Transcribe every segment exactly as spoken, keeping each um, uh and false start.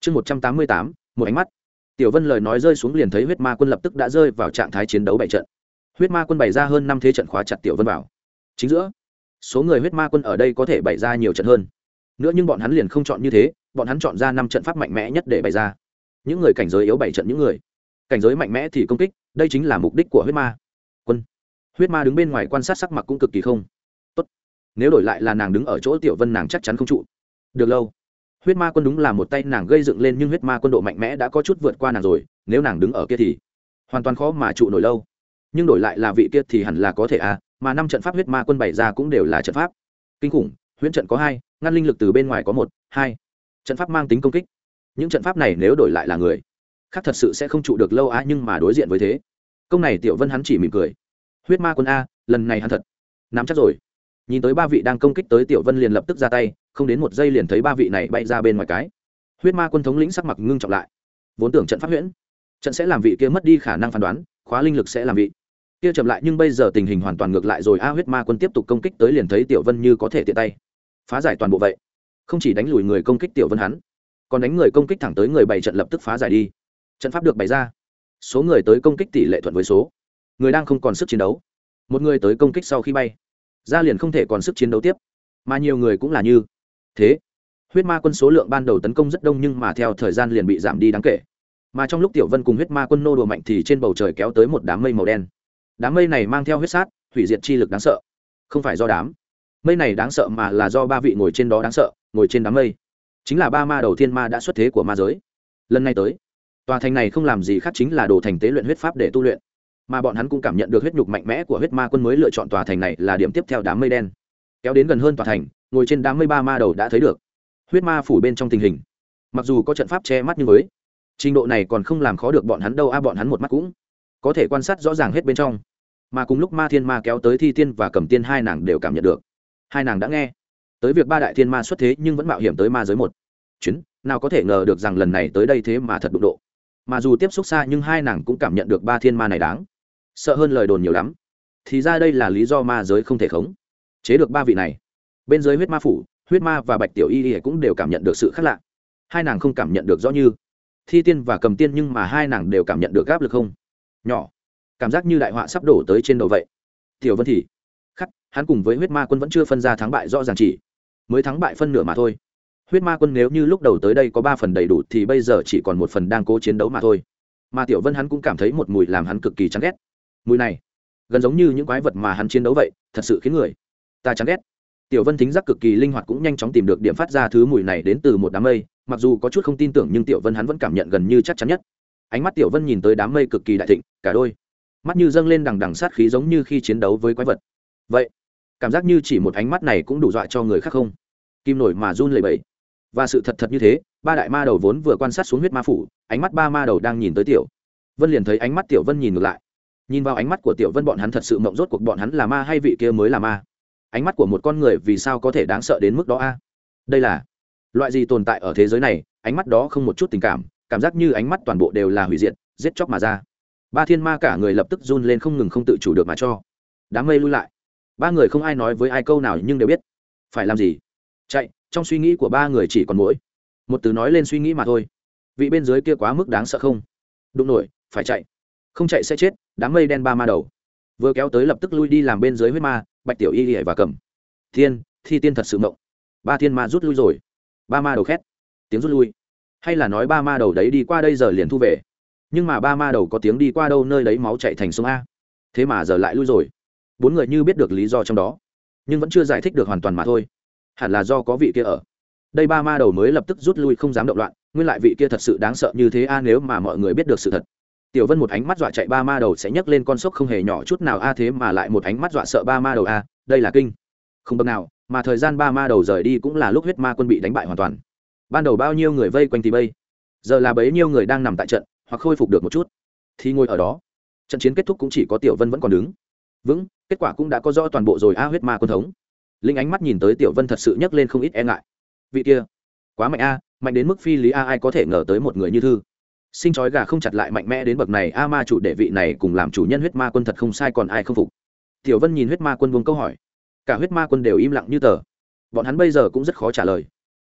chương một trăm tám mươi tám một ánh mắt. Tiểu Vân lời nói rơi xuống liền thấy huyết ma quân lập tức đã rơi vào trạng thái chiến đấu bảy trận. Huyết ma quân bày ra hơn năm thế trận khóa chặt Tiểu Vân vào chính giữa. Số người huyết ma quân ở đây có thể bày ra nhiều trận hơn nữa, nhưng bọn hắn liền không chọn như thế, bọn hắn chọn ra năm trận pháp mạnh mẽ nhất để bày ra. Những người cảnh giới yếu bảy trận, những người cảnh giới mạnh mẽ thì công kích, đây chính là mục đích của huyết ma quân. Huyết ma đứng bên ngoài quan sát, sắc mặt cũng cực kỳ không tốt. Nếu đổi lại là nàng đứng ở chỗ Tiểu Vân, nàng chắc chắn không trụ được lâu. Huyết ma quân đúng là một tay nàng gây dựng lên, nhưng huyết ma quân độ mạnh mẽ đã có chút vượt qua nàng rồi, nếu nàng đứng ở kia thì hoàn toàn khó mà trụ nổi lâu. Nhưng đổi lại là vị kia thì hẳn là có thể à, mà năm trận pháp huyết ma quân bày ra cũng đều là trận pháp kinh khủng. Huyễn trận có hai, ngăn linh lực từ bên ngoài có một, hai trận pháp mang tính công kích. Những trận pháp này nếu đổi lại là người khác thật sự sẽ không trụ được lâu á, nhưng mà đối diện với thế công này Tiểu Vân hắn chỉ mỉm cười. Huyết ma quân a, lần này hắn thật nắm chắc rồi. Nhìn tới ba vị đang công kích tới, Tiểu Vân liền lập tức ra tay, không đến một giây liền thấy ba vị này bay ra bên ngoài cái. Huyết ma quân thống lĩnh sắc mặt ngưng trọng lại, vốn tưởng trận pháp huyễn trận sẽ làm vị kia mất đi khả năng phán đoán, khóa linh lực sẽ làm vị kia chậm lại, nhưng bây giờ tình hình hoàn toàn ngược lại rồi a. Huyết ma quân tiếp tục công kích tới, liền thấy Tiểu Vân như có thể tiện tay phá giải toàn bộ vậy, không chỉ đánh lùi người công kích Tiểu Vân hắn còn đánh người công kích thẳng tới người bày trận, lập tức phá giải đi. Trận pháp được bày ra, số người tới công kích tỷ lệ thuận với số người đang không còn sức chiến đấu. Một người tới công kích sau khi bay ra liền không thể còn sức chiến đấu tiếp, mà nhiều người cũng là như thế. Huyết ma quân số lượng ban đầu tấn công rất đông, nhưng mà theo thời gian liền bị giảm đi đáng kể. Mà trong lúc Tiểu Vân cùng huyết ma quân nô đùa mạnh thì trên bầu trời kéo tới một đám mây màu đen. Đám mây này mang theo huyết sát, hủy diệt chi lực đáng sợ. Không phải do đám mây này đáng sợ, mà là do ba vị ngồi trên đó đáng sợ. Ngồi trên đám mây chính là ba ma đầu thiên ma đã xuất thế của ma giới. Lần này tới tòa thành này không làm gì khác chính là đồ thành tế luyện huyết pháp để tu luyện, mà bọn hắn cũng cảm nhận được huyết nhục mạnh mẽ của huyết ma quân, mới lựa chọn tòa thành này là điểm tiếp theo. Đám mây đen kéo đến gần hơn tòa thành, ngồi trên đám mây ba ma đầu đã thấy được huyết ma phủ bên trong tình hình. Mặc dù có trận pháp che mắt, nhưng với trình độ này còn không làm khó được bọn hắn đâu a. Bọn hắn một mắt cũng có thể quan sát rõ ràng hết bên trong. Mà cùng lúc ma thiên ma kéo tới, Thi Tiên và Cẩm Tiên hai nàng đều cảm nhận được. Hai nàng đã nghe tới việc ba đại thiên ma xuất thế, nhưng vẫn mạo hiểm tới ma giới một chuyến, nào có thể ngờ được rằng lần này tới đây thế mà thật đụng độ. Mà dù tiếp xúc xa, nhưng hai nàng cũng cảm nhận được ba thiên ma này đáng sợ hơn lời đồn nhiều lắm. Thì ra đây là lý do ma giới không thể khống chế được ba vị này. Bên dưới huyết ma phủ, huyết ma và bạch tiểu y y cũng đều cảm nhận được sự khác lạ. Hai nàng không cảm nhận được rõ như Thi Tiên và Cẩm Tiên, nhưng mà hai nàng đều cảm nhận được áp lực không nhỏ, cảm giác như đại họa sắp đổ tới trên đầu vậy. Tiểu Vân thì khắc, hắn cùng với huyết ma quân vẫn chưa phân ra thắng bại rõ ràng, chỉ mới thắng bại phân nửa mà thôi. Huyết ma quân nếu như lúc đầu tới đây có ba phần đầy đủ thì bây giờ chỉ còn một phần đang cố chiến đấu mà thôi. Mà Tiểu Vân hắn cũng cảm thấy một mùi làm hắn cực kỳ chán ghét. Mùi này gần giống như những quái vật mà hắn chiến đấu vậy, thật sự khiến người ta chán ghét. Tiểu Vân thính giác cực kỳ linh hoạt, cũng nhanh chóng tìm được điểm phát ra thứ mùi này đến từ một đám mây. Mặc dù có chút không tin tưởng, nhưng Tiểu Vân hắn vẫn cảm nhận gần như chắc chắn nhất. Ánh mắt Tiểu Vân nhìn tới đám mây cực kỳ đại thịnh, cả đôi mắt như dâng lên đằng đằng sát khí, giống như khi chiến đấu với quái vật vậy. Cảm giác như chỉ một ánh mắt này cũng đủ dọa cho người khác không kim nổi mà run lẩy bẩy. Và sự thật thật như thế, ba đại ma đầu vốn vừa quan sát xuống huyết ma phủ, ánh mắt ba ma đầu đang nhìn tới Tiểu Vân, liền thấy ánh mắt Tiểu Vân nhìn ngược lại. Nhìn vào ánh mắt của Tiểu Vân, bọn hắn thật sự mộng, rốt cuộc bọn hắn là ma hay vị kia mới là ma? Ánh mắt của một con người vì sao có thể đáng sợ đến mức đó a? Đây là loại gì tồn tại ở thế giới này? Ánh mắt đó không một chút tình cảm, cảm giác như ánh mắt toàn bộ đều là hủy diệt, giết chóc mà ra. Ba thiên ma cả người lập tức run lên, không ngừng không tự chủ được mà cho đám mây lui lại. Ba người không ai nói với ai câu nào, nhưng đều biết phải làm gì. Chạy. Trong suy nghĩ của ba người chỉ còn mỗi một từ nói lên suy nghĩ mà thôi. Vị bên dưới kia quá mức đáng sợ, không đụng nổi, phải chạy, không chạy sẽ chết. Đám mây đen ba ma đầu vừa kéo tới lập tức lui đi, làm bên dưới huyết ma, bạch tiểu y y và Cẩm Thiên, Thi Tiên thật sự mộng. Ba thiên ma rút lui rồi. Ba ma đầu khét tiếng rút lui, hay là nói ba ma đầu đấy đi qua đây giờ liền thu về? Nhưng mà ba ma đầu có tiếng đi qua đâu, nơi đấy máu chạy thành sông a, thế mà giờ lại lui rồi. Bốn người như biết được lý do trong đó, nhưng vẫn chưa giải thích được hoàn toàn mà thôi. Hẳn là do có vị kia ở đây, ba ma đầu mới lập tức rút lui, không dám động loạn. Nguyên lại vị kia thật sự đáng sợ như thế a, nếu mà mọi người biết được sự thật. Tiểu Vân một ánh mắt dọa chạy ba ma đầu sẽ nhấc lên con sốc không hề nhỏ chút nào a, thế mà lại một ánh mắt dọa sợ ba ma đầu a, đây là kinh không bậc nào. Mà thời gian ba ma đầu rời đi cũng là lúc huyết ma quân bị đánh bại hoàn toàn. Ban đầu bao nhiêu người vây quanh thì bây giờ là bấy nhiêu người đang nằm tại trận, hoặc khôi phục được một chút thì ngồi ở đó. Trận chiến kết thúc cũng chỉ có Tiểu Vân vẫn còn đứng vững, kết quả cũng đã có rõ toàn bộ rồi a. Huyết ma quân thống linh ánh mắt nhìn tới Tiểu Vân thật sự nhấc lên không ít e ngại. Vị kia quá mạnh a, mạnh đến mức phi lý a, ai có thể ngờ tới một người như thư sinh chói gà không chặt lại mạnh mẽ đến bậc này a. Ma chủ đệ vị này cùng làm chủ nhân huyết ma quân thật không sai, còn ai không phục? Tiểu Vân nhìn huyết ma quân buông câu hỏi, cả huyết ma quân đều im lặng như tờ. Bọn hắn bây giờ cũng rất khó trả lời. A,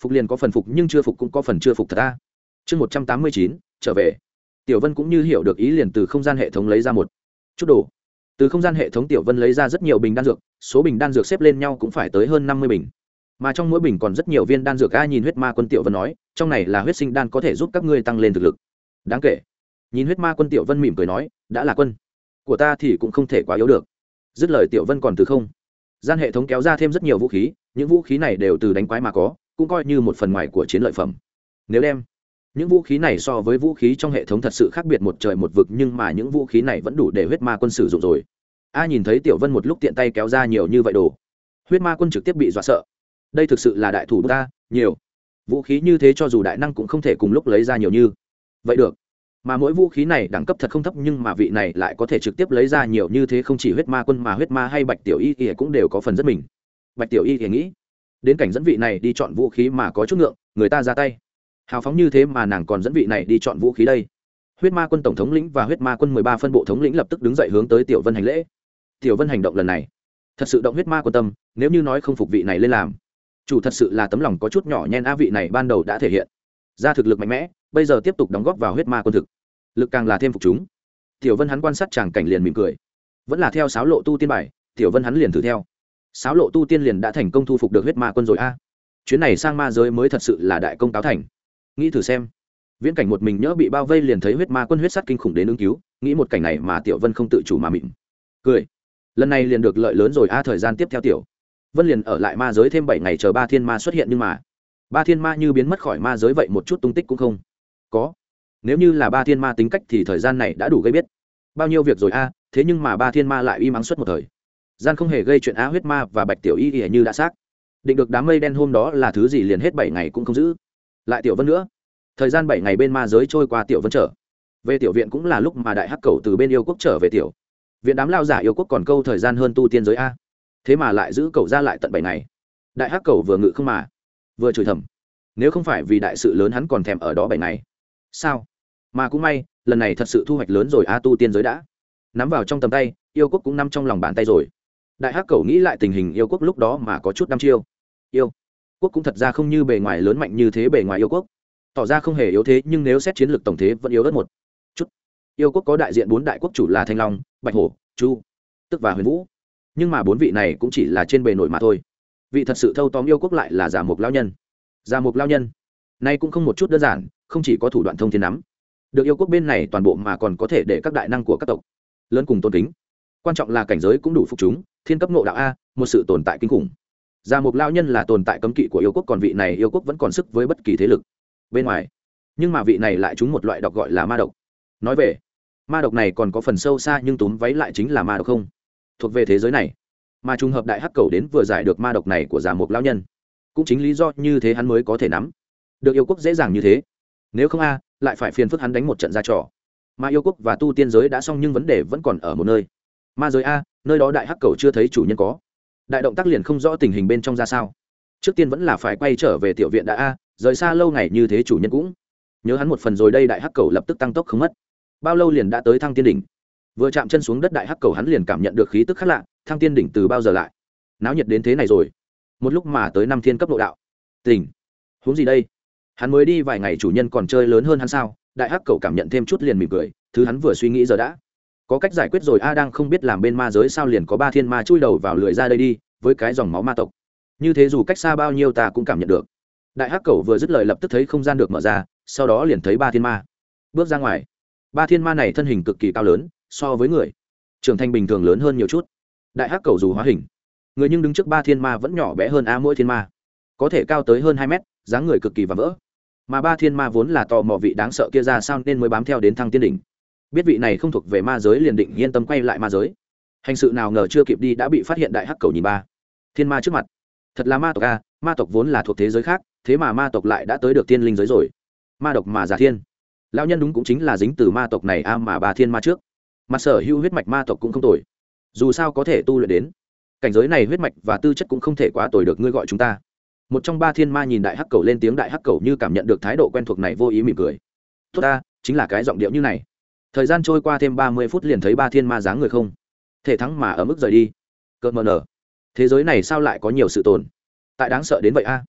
phục liền có phần phục nhưng chưa phục cũng có phần chưa phục thật ta. Chương một trăm tám mươi chín trở về. Tiểu Vân cũng như hiểu được ý liền từ không gian hệ thống lấy ra một chút đồ. Từ không gian hệ thống Tiểu Vân lấy ra rất nhiều bình đan dược, số bình đan dược xếp lên nhau cũng phải tới hơn năm mươi bình. Mà trong mỗi bình còn rất nhiều viên đan dược. A nhìn huyết ma quân Tiểu Vân nói, trong này là huyết sinh đan có thể giúp các ngươi tăng lên thực lực. Đáng kể. Nhìn huyết ma quân Tiểu Vân mỉm cười nói, đã là quân của ta thì cũng không thể quá yếu được. Dứt lời Tiểu Vân còn từ không gian hệ thống kéo ra thêm rất nhiều vũ khí, những vũ khí này đều từ đánh quái mà có, cũng coi như một phần ngoài của chiến lợi phẩm. Nếu đem những vũ khí này so với vũ khí trong hệ thống thật sự khác biệt một trời một vực, nhưng mà những vũ khí này vẫn đủ để huyết ma quân sử dụng rồi. A nhìn thấy Tiểu Vân một lúc tiện tay kéo ra nhiều như vậy đồ, huyết ma quân trực tiếp bị dọa sợ. Đây thực sự là đại thủ ta, nhiều vũ khí như thế cho dù đại năng cũng không thể cùng lúc lấy ra nhiều như vậy được. Mà mỗi vũ khí này đẳng cấp thật không thấp, nhưng mà vị này lại có thể trực tiếp lấy ra nhiều như thế. Không chỉ huyết ma quân mà huyết ma hay Bạch Tiểu Y Y cũng đều có phần rất mình. Bạch Tiểu Y Y nghĩ đến cảnh dẫn vị này đi chọn vũ khí mà có chút ngượng, người ta ra tay hào phóng như thế mà nàng còn dẫn vị này đi chọn vũ khí đây. Huyết ma quân tổng thống lĩnh và huyết ma quân mười ba phân bộ thống lĩnh lập tức đứng dậy hướng tới Tiểu Vân hành lễ. Tiểu Vân hành động lần này thật sự động huyết ma quân tâm, nếu như nói không phục vị này lên làm chủ thật sự là tấm lòng có chút nhỏ nhen. A vị này ban đầu đã thể hiện ra thực lực mạnh mẽ, bây giờ tiếp tục đóng góp vào huyết ma quân thực lực càng là thêm phục chúng. Tiểu Vân hắn quan sát chàng cảnh liền mỉm cười, vẫn là theo sáo lộ tu tiên bài. Tiểu Vân hắn liền thử theo sáo lộ tu tiên liền đã thành công thu phục được huyết ma quân rồi. A chuyến này sang ma giới mới thật sự là đại công cáo thành. Nghĩ thử xem, viễn cảnh một mình nhỡ bị bao vây liền thấy huyết ma quân huyết sắt kinh khủng đến ứng cứu, nghĩ một cảnh này mà Tiểu Vân không tự chủ mà mỉm cười, lần này liền được lợi lớn rồi. A thời gian tiếp theo Tiểu Vân liền ở lại ma giới thêm bảy ngày chờ ba thiên ma xuất hiện, nhưng mà ba thiên ma như biến mất khỏi ma giới vậy, một chút tung tích cũng không có. Nếu như là ba thiên ma tính cách thì thời gian này đã đủ gây biết bao nhiêu việc rồi. A thế nhưng mà ba thiên ma lại im ắng suốt một thời gian không hề gây chuyện. Á huyết ma và Bạch Tiểu Y Y như đã xác định được đám mây đen hôm đó là thứ gì, liền hết bảy ngày cũng không giữ lại Tiểu Vân nữa. Thời gian bảy ngày bên ma giới trôi qua, Tiểu Vân trở về tiểu viện cũng là lúc mà đại hắc cầu từ bên yêu quốc trở về tiểu viện. Đám lao giả yêu quốc còn câu thời gian hơn tu tiên giới A, thế mà lại giữ cậu ra lại tận bảy ngày. Đại hắc cầu vừa ngự không mà vừa chửi thầm, nếu không phải vì đại sự lớn hắn còn thèm ở đó bảy ngày sao. Mà cũng may lần này thật sự thu hoạch lớn rồi. A tu tiên giới đã nắm vào trong tầm tay, yêu quốc cũng nằm trong lòng bàn tay rồi. Đại hắc cầu nghĩ lại tình hình yêu quốc lúc đó mà có chút đăm chiêu. Yêu quốc cũng thật ra không như bề ngoài lớn mạnh như thế, bề ngoài yêu quốc tỏ ra không hề yếu thế, nhưng nếu xét chiến lược tổng thế vẫn yếu ớt một chút. Yêu quốc có đại diện bốn đại quốc chủ là Thanh Long, Bạch Hổ, Chu Tức và Huyền Vũ, nhưng mà bốn vị này cũng chỉ là trên bề nổi mà thôi. Vị thật sự thâu tóm yêu quốc lại là Già Mục Lão Nhân. Già Mục Lão Nhân nay cũng không một chút đơn giản, không chỉ có thủ đoạn thông thiên nắm được yêu quốc bên này toàn bộ, mà còn có thể để các đại năng của các tộc lớn cùng tôn kính. Quan trọng là cảnh giới cũng đủ phục chúng, thiên cấp ngộ đạo A, một sự tồn tại kinh khủng. Già Mục Lão Nhân là tồn tại cấm kỵ của yêu quốc, còn vị này yêu quốc vẫn còn sức với bất kỳ thế lực bên ngoài, nhưng mà vị này lại trúng một loại độc gọi là ma độc. Nói về ma độc này còn có phần sâu xa, nhưng túm váy lại chính là ma độc không thuộc về thế giới này. Mà trùng hợp đại hắc cầu đến vừa giải được ma độc này của Già Mục Lão Nhân, cũng chính lý do như thế hắn mới có thể nắm được yêu quốc dễ dàng như thế. Nếu không A lại phải phiền phức hắn đánh một trận ra trò. Mà yêu quốc và tu tiên giới đã xong, nhưng vấn đề vẫn còn ở một nơi, ma giới A, nơi đó đại hắc cầu chưa thấy chủ nhân có đại động tác, liền không rõ tình hình bên trong ra sao. Trước tiên vẫn là phải quay trở về tiểu viện đã A, rời xa lâu ngày như thế chủ nhân cũng nhớ hắn một phần rồi đây. Đại hắc cầu lập tức tăng tốc không mất bao lâu liền đã tới Thăng Tiên đỉnh. Vừa chạm chân xuống đất đại hắc cầu hắn liền cảm nhận được khí tức khác lạ. Thăng Tiên đỉnh từ bao giờ lại náo nhiệt đến thế này rồi, một lúc mà tới năm thiên cấp độ đạo tỉnh huống gì đây. Hắn mới đi vài ngày chủ nhân còn chơi lớn hơn hắn sao. Đại hắc cầu cảm nhận thêm chút liền mỉm cười, thứ hắn vừa suy nghĩ giờ đã có cách giải quyết rồi. A đang không biết làm bên ma giới sao, liền có ba thiên ma chui đầu vào lưỡi ra đây đi, với cái dòng máu ma tộc như thế dù cách xa bao nhiêu ta cũng cảm nhận được. Đại hắc cầu vừa dứt lời lập tức thấy không gian được mở ra, sau đó liền thấy ba thiên ma bước ra ngoài. Ba thiên ma này thân hình cực kỳ cao lớn, so với người trưởng thành bình thường lớn hơn nhiều chút. Đại hắc cầu dù hóa hình người nhưng đứng trước ba thiên ma vẫn nhỏ bé hơn. A mỗi thiên ma có thể cao tới hơn hai mét, dáng người cực kỳ và vỡ. Mà ba thiên ma vốn là tò mò vị đáng sợ kia ra sao nên mới bám theo đến Thăng Tiên đỉnh. Biết vị này không thuộc về ma giới liền định yên tâm quay lại ma giới. Hành sự nào ngờ chưa kịp đi đã bị phát hiện. Đại hắc cầu nhìn ba thiên ma trước mặt, thật là ma tộc A. Ma tộc vốn là thuộc thế giới khác, thế mà ma tộc lại đã tới được tiên linh giới rồi. Ma độc mà giả thiên lão nhân đúng cũng chính là dính từ ma tộc này A. Mà ba thiên ma trước mặt sở hữu huyết mạch ma tộc cũng không tồi, dù sao có thể tu luyện đến cảnh giới này, huyết mạch và tư chất cũng không thể quá tồi được. Ngươi gọi chúng ta. Một trong ba thiên ma nhìn đại hắc cầu lên tiếng. Đại hắc cầu như cảm nhận được thái độ quen thuộc này vô ý mỉm cười, tốt ta, chính là cái giọng điệu như này. Thời gian trôi qua thêm ba mươi phút liền thấy ba thiên ma dáng người không thể thắng mà ở mức rời đi. Cợt mờ nở, thế giới này sao lại có nhiều sự tồn tại đáng sợ đến vậy A.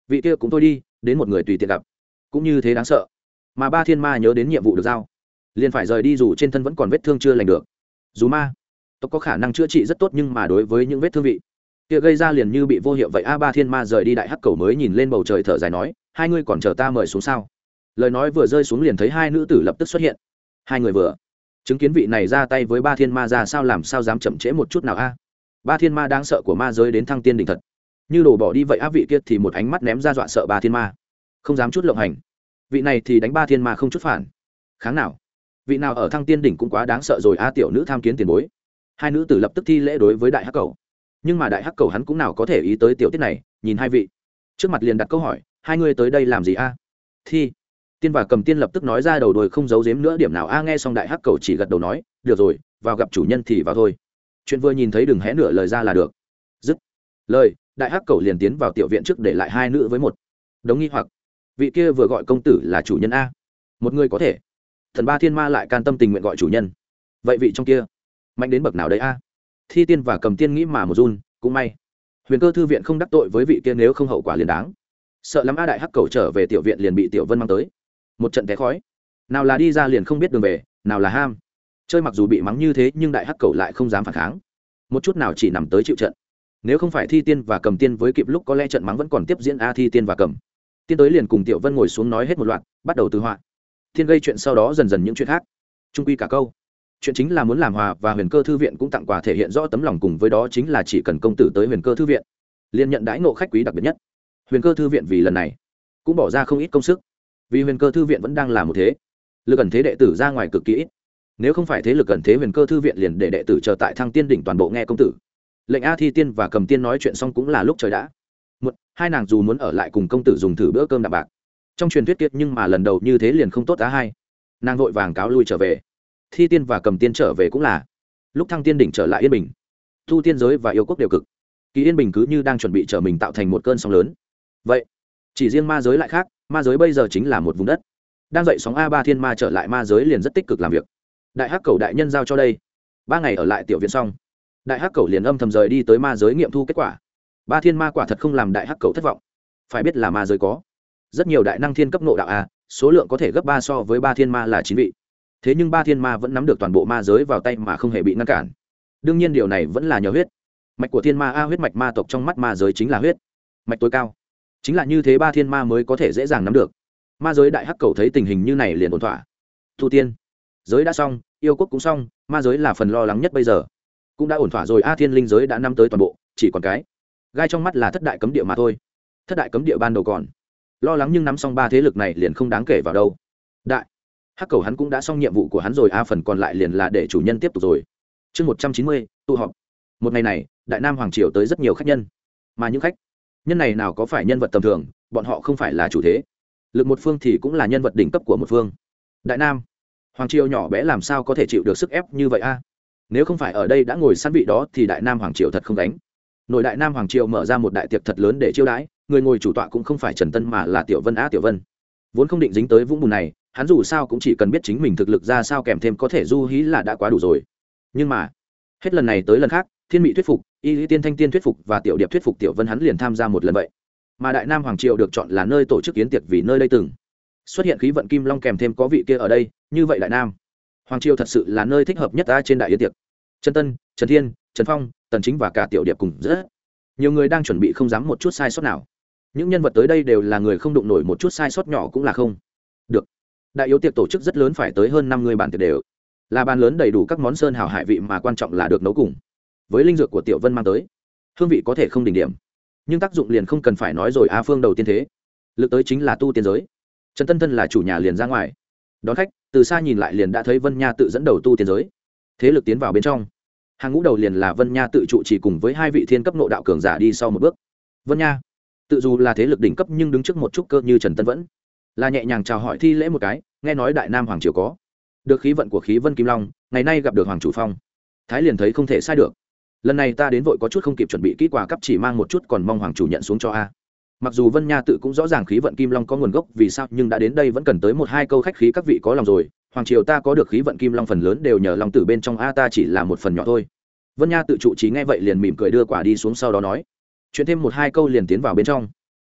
vị kia cũng thôi đi, đến một người tùy tiện gặp cũng như thế đáng sợ. Mà ba thiên ma nhớ đến nhiệm vụ được giao, liền phải rời đi dù trên thân vẫn còn vết thương chưa lành được. Dù ma tộc có khả năng chữa trị rất tốt, nhưng mà đối với những vết thương vị kia gây ra liền như bị vô hiệu vậy. A ba thiên ma rời đi, đại hắc cầu mới nhìn lên bầu trời thở dài nói, hai ngươi còn chờ ta mời xuống sao? Lời nói vừa rơi xuống liền thấy hai nữ tử lập tức xuất hiện. Hai người vừa chứng kiến vị này ra tay với ba thiên ma ra sao, làm sao dám chậm trễ một chút nào a. Ba thiên ma đáng sợ của ma giới đến thăng tiên đỉnh thật như đổ bỏ đi vậy. Á vị kia thì một ánh mắt ném ra dọa sợ ba thiên ma, không dám chút lộng hành. Vị này thì đánh ba thiên ma không chút phản kháng nào. Vị nào ở thăng tiên đỉnh cũng quá đáng sợ rồi. A tiểu nữ tham kiến tiền bối. Hai nữ tử lập tức thi lễ đối với đại hắc cầu, nhưng mà đại hắc cầu hắn cũng nào có thể ý tới tiểu tiết này, nhìn hai vị trước mặt liền đặt câu hỏi, hai ngươi tới đây làm gì a? Thi tiên và cầm tiên lập tức nói ra đầu đuôi không giấu giếm nữa điểm nào. A nghe xong đại hắc cầu chỉ gật đầu nói, được rồi, vào gặp chủ nhân thì vào thôi, chuyện vừa nhìn thấy đừng hé nửa lời ra là được. Dứt lời đại hắc cầu liền tiến vào tiểu viện trước, để lại hai nữ với một đống nghi hoặc. Vị kia vừa gọi công tử là chủ nhân a, một người có thể thần ba thiên ma lại can tâm tình nguyện gọi chủ nhân, vậy vị trong kia mạnh đến bậc nào đấy a? Thi tiên và cầm tiên nghĩ mà một run, cũng may huyền cơ thư viện không đắc tội với vị kia, nếu không hậu quả liền đáng sợ lắm. A đại hắc cầu trở về tiểu viện liền bị tiểu vân mang tới một trận té khói, nào là đi ra liền không biết đường về, nào là ham chơi. Mặc dù bị mắng như thế nhưng đại hắc cầu lại không dám phản kháng một chút nào, chỉ nằm tới chịu trận. Nếu không phải thi tiên và cầm tiên với kịp lúc, có lẽ trận mắng vẫn còn tiếp diễn. A thi tiên và cầm tiên tới liền cùng tiểu vân ngồi xuống nói hết một loạt, bắt đầu từ họa thiên gây chuyện, sau đó dần dần những chuyện khác. Trung quy cả câu chuyện chính là muốn làm hòa, và huyền cơ thư viện cũng tặng quà thể hiện rõ tấm lòng, cùng với đó chính là chỉ cần công tử tới huyền cơ thư viện liền nhận đãi ngộ khách quý đặc biệt nhất. Huyền cơ thư viện vì lần này cũng bỏ ra không ít công sức, vì huyền cơ thư viện vẫn đang là một thế lực ẩn thế đệ tử ra ngoài cực kỳ ít. Nếu không phải thế lực ẩn thế, huyền cơ thư viện liền để đệ tử chờ tại thăng tiên đỉnh toàn bộ nghe công tử lệnh. A thi tiên và cầm tiên nói chuyện xong cũng là lúc trời đã một, hai nàng dù muốn ở lại cùng công tử dùng thử bữa cơm đạm bạc trong truyền thuyết kiệt, nhưng mà lần đầu như thế liền không tốt. Á hai nàng vội vàng cáo lui trở về. Thi tiên và cầm tiên trở về cũng là lúc thăng tiên đỉnh trở lại yên bình. Tu tiên giới và yêu quốc đều cực kỳ yên bình, cứ như đang chuẩn bị trở mình tạo thành một cơn sóng lớn vậy. Chỉ riêng ma giới lại khác, ma giới bây giờ chính là một vùng đất đang dậy sóng. A ba thiên ma trở lại ma giới liền rất tích cực làm việc. Đại hắc cầu đại nhân giao cho đây. Ba ngày ở lại tiểu viện xong, đại hắc cầu liền âm thầm rời đi tới ma giới nghiệm thu kết quả. Ba thiên ma quả thật không làm đại hắc cầu thất vọng. Phải biết là ma giới có rất nhiều đại năng thiên cấp nộ đạo a, số lượng có thể gấp ba so với ba thiên ma là chín vị. Thế nhưng ba thiên ma vẫn nắm được toàn bộ ma giới vào tay mà không hề bị ngăn cản. Đương nhiên điều này vẫn là nhờ huyết mạch của thiên ma a. Huyết mạch ma tộc trong mắt ma giới chính là huyết mạch tối cao, chính là như thế ba thiên ma mới có thể dễ dàng nắm được. Ma giới đại hắc cầu thấy tình hình như này liền ổn thỏa. Thu tiên giới đã xong, yêu quốc cũng xong, ma giới là phần lo lắng nhất bây giờ cũng đã ổn thỏa rồi. A thiên linh giới đã nắm tới toàn bộ, chỉ còn cái gai trong mắt là thất đại cấm địa mà thôi. Thất đại cấm địa ban đầu còn lo lắng, nhưng nắm xong ba thế lực này liền không đáng kể vào đâu. Đại hắc cầu hắn cũng đã xong nhiệm vụ của hắn rồi. A phần còn lại liền là để chủ nhân tiếp tục rồi. Chương một trăm chín mươi tụ họp. Một ngày này đại nam hoàng triều tới rất nhiều khách nhân, mà những khách nhân này nào có phải nhân vật tầm thường, bọn họ không phải là chủ thế lực một phương thì cũng là nhân vật đỉnh cấp của một phương. Đại nam hoàng triều nhỏ bé làm sao có thể chịu được sức ép như vậy a? Nếu không phải ở đây đã ngồi sẵn vị đó thì đại nam hoàng triều thật không đánh nổi. Đại nam hoàng triều mở ra một đại tiệc thật lớn để chiêu đãi, người ngồi chủ tọa cũng không phải Trần Tân mà là Tiểu Vân. Á Tiểu Vân vốn không định dính tới vũng bùn này, hắn dù sao cũng chỉ cần biết chính mình thực lực ra sao, kèm thêm có thể du hí là đã quá đủ rồi. Nhưng mà hết lần này tới lần khác, thiên mỹ thuyết phục, y lý tiên thanh tiên thuyết phục và tiểu điệp thuyết phục Tiểu Vân, hắn liền tham gia một lần vậy. Mà đại nam hoàng triều được chọn là nơi tổ chức yến tiệc, vì nơi đây từng xuất hiện khí vận kim long, kèm thêm có vị kia ở đây, như vậy đại nam hoàng triều thật sự là nơi thích hợp nhất ta trên đại yến tiệc. Trần Tân, Trần Thiên, Trần Phong, Tần Chính và cả tiểu điệp cùng rất nhiều người đang chuẩn bị không dám một chút sai sót nào. Những nhân vật tới đây đều là người không đụng nổi một chút sai sót nhỏ cũng là không được. Đại yến tiệc tổ chức rất lớn, phải tới hơn năm mươi bàn tiệc, đều là bàn lớn đầy đủ các món sơn hào hải vị, mà quan trọng là được nấu cùng với linh dược của Tiểu Vân mang tới, hương vị có thể không đỉnh điểm nhưng tác dụng liền không cần phải nói rồi. A phương đầu tiên thế lực tới chính là tu tiên giới. Trần Tân Tân là chủ nhà liền ra ngoài đón khách, từ xa nhìn lại liền đã thấy Vân Nha tự dẫn đầu tu tiên giới thế lực tiến vào bên trong. Hàng ngũ đầu liền là Vân Nha tự trụ chỉ cùng với hai vị thiên cấp nộ đạo cường giả đi sau một bước. Vân Nha tự dù là thế lực đỉnh cấp nhưng đứng trước một trúc cơ như Trần Tân vẫn là nhẹ nhàng chào hỏi thi lễ một cái. Nghe nói đại nam hoàng triều có được khí vận của khí vân kim long, ngày nay gặp được hoàng chủ phong thái liền thấy không thể sai được. Lần này ta đến vội có chút không kịp chuẩn bị kỹ quà cấp, chỉ mang một chút, còn mong hoàng chủ nhận xuống cho a. Mặc dù Vân Nha tự cũng rõ ràng khí vận kim long có nguồn gốc vì sao, nhưng đã đến đây vẫn cần tới một hai câu khách khí các vị có lòng rồi. Hoàng triều ta có được khí vận kim long phần lớn đều nhờ long tử bên trong a, ta chỉ là một phần nhỏ thôi. Vân Nha tự trụ trí nghe vậy liền mỉm cười đưa quả đi xuống, sau đó nói chuyện thêm một hai câu liền tiến vào bên trong.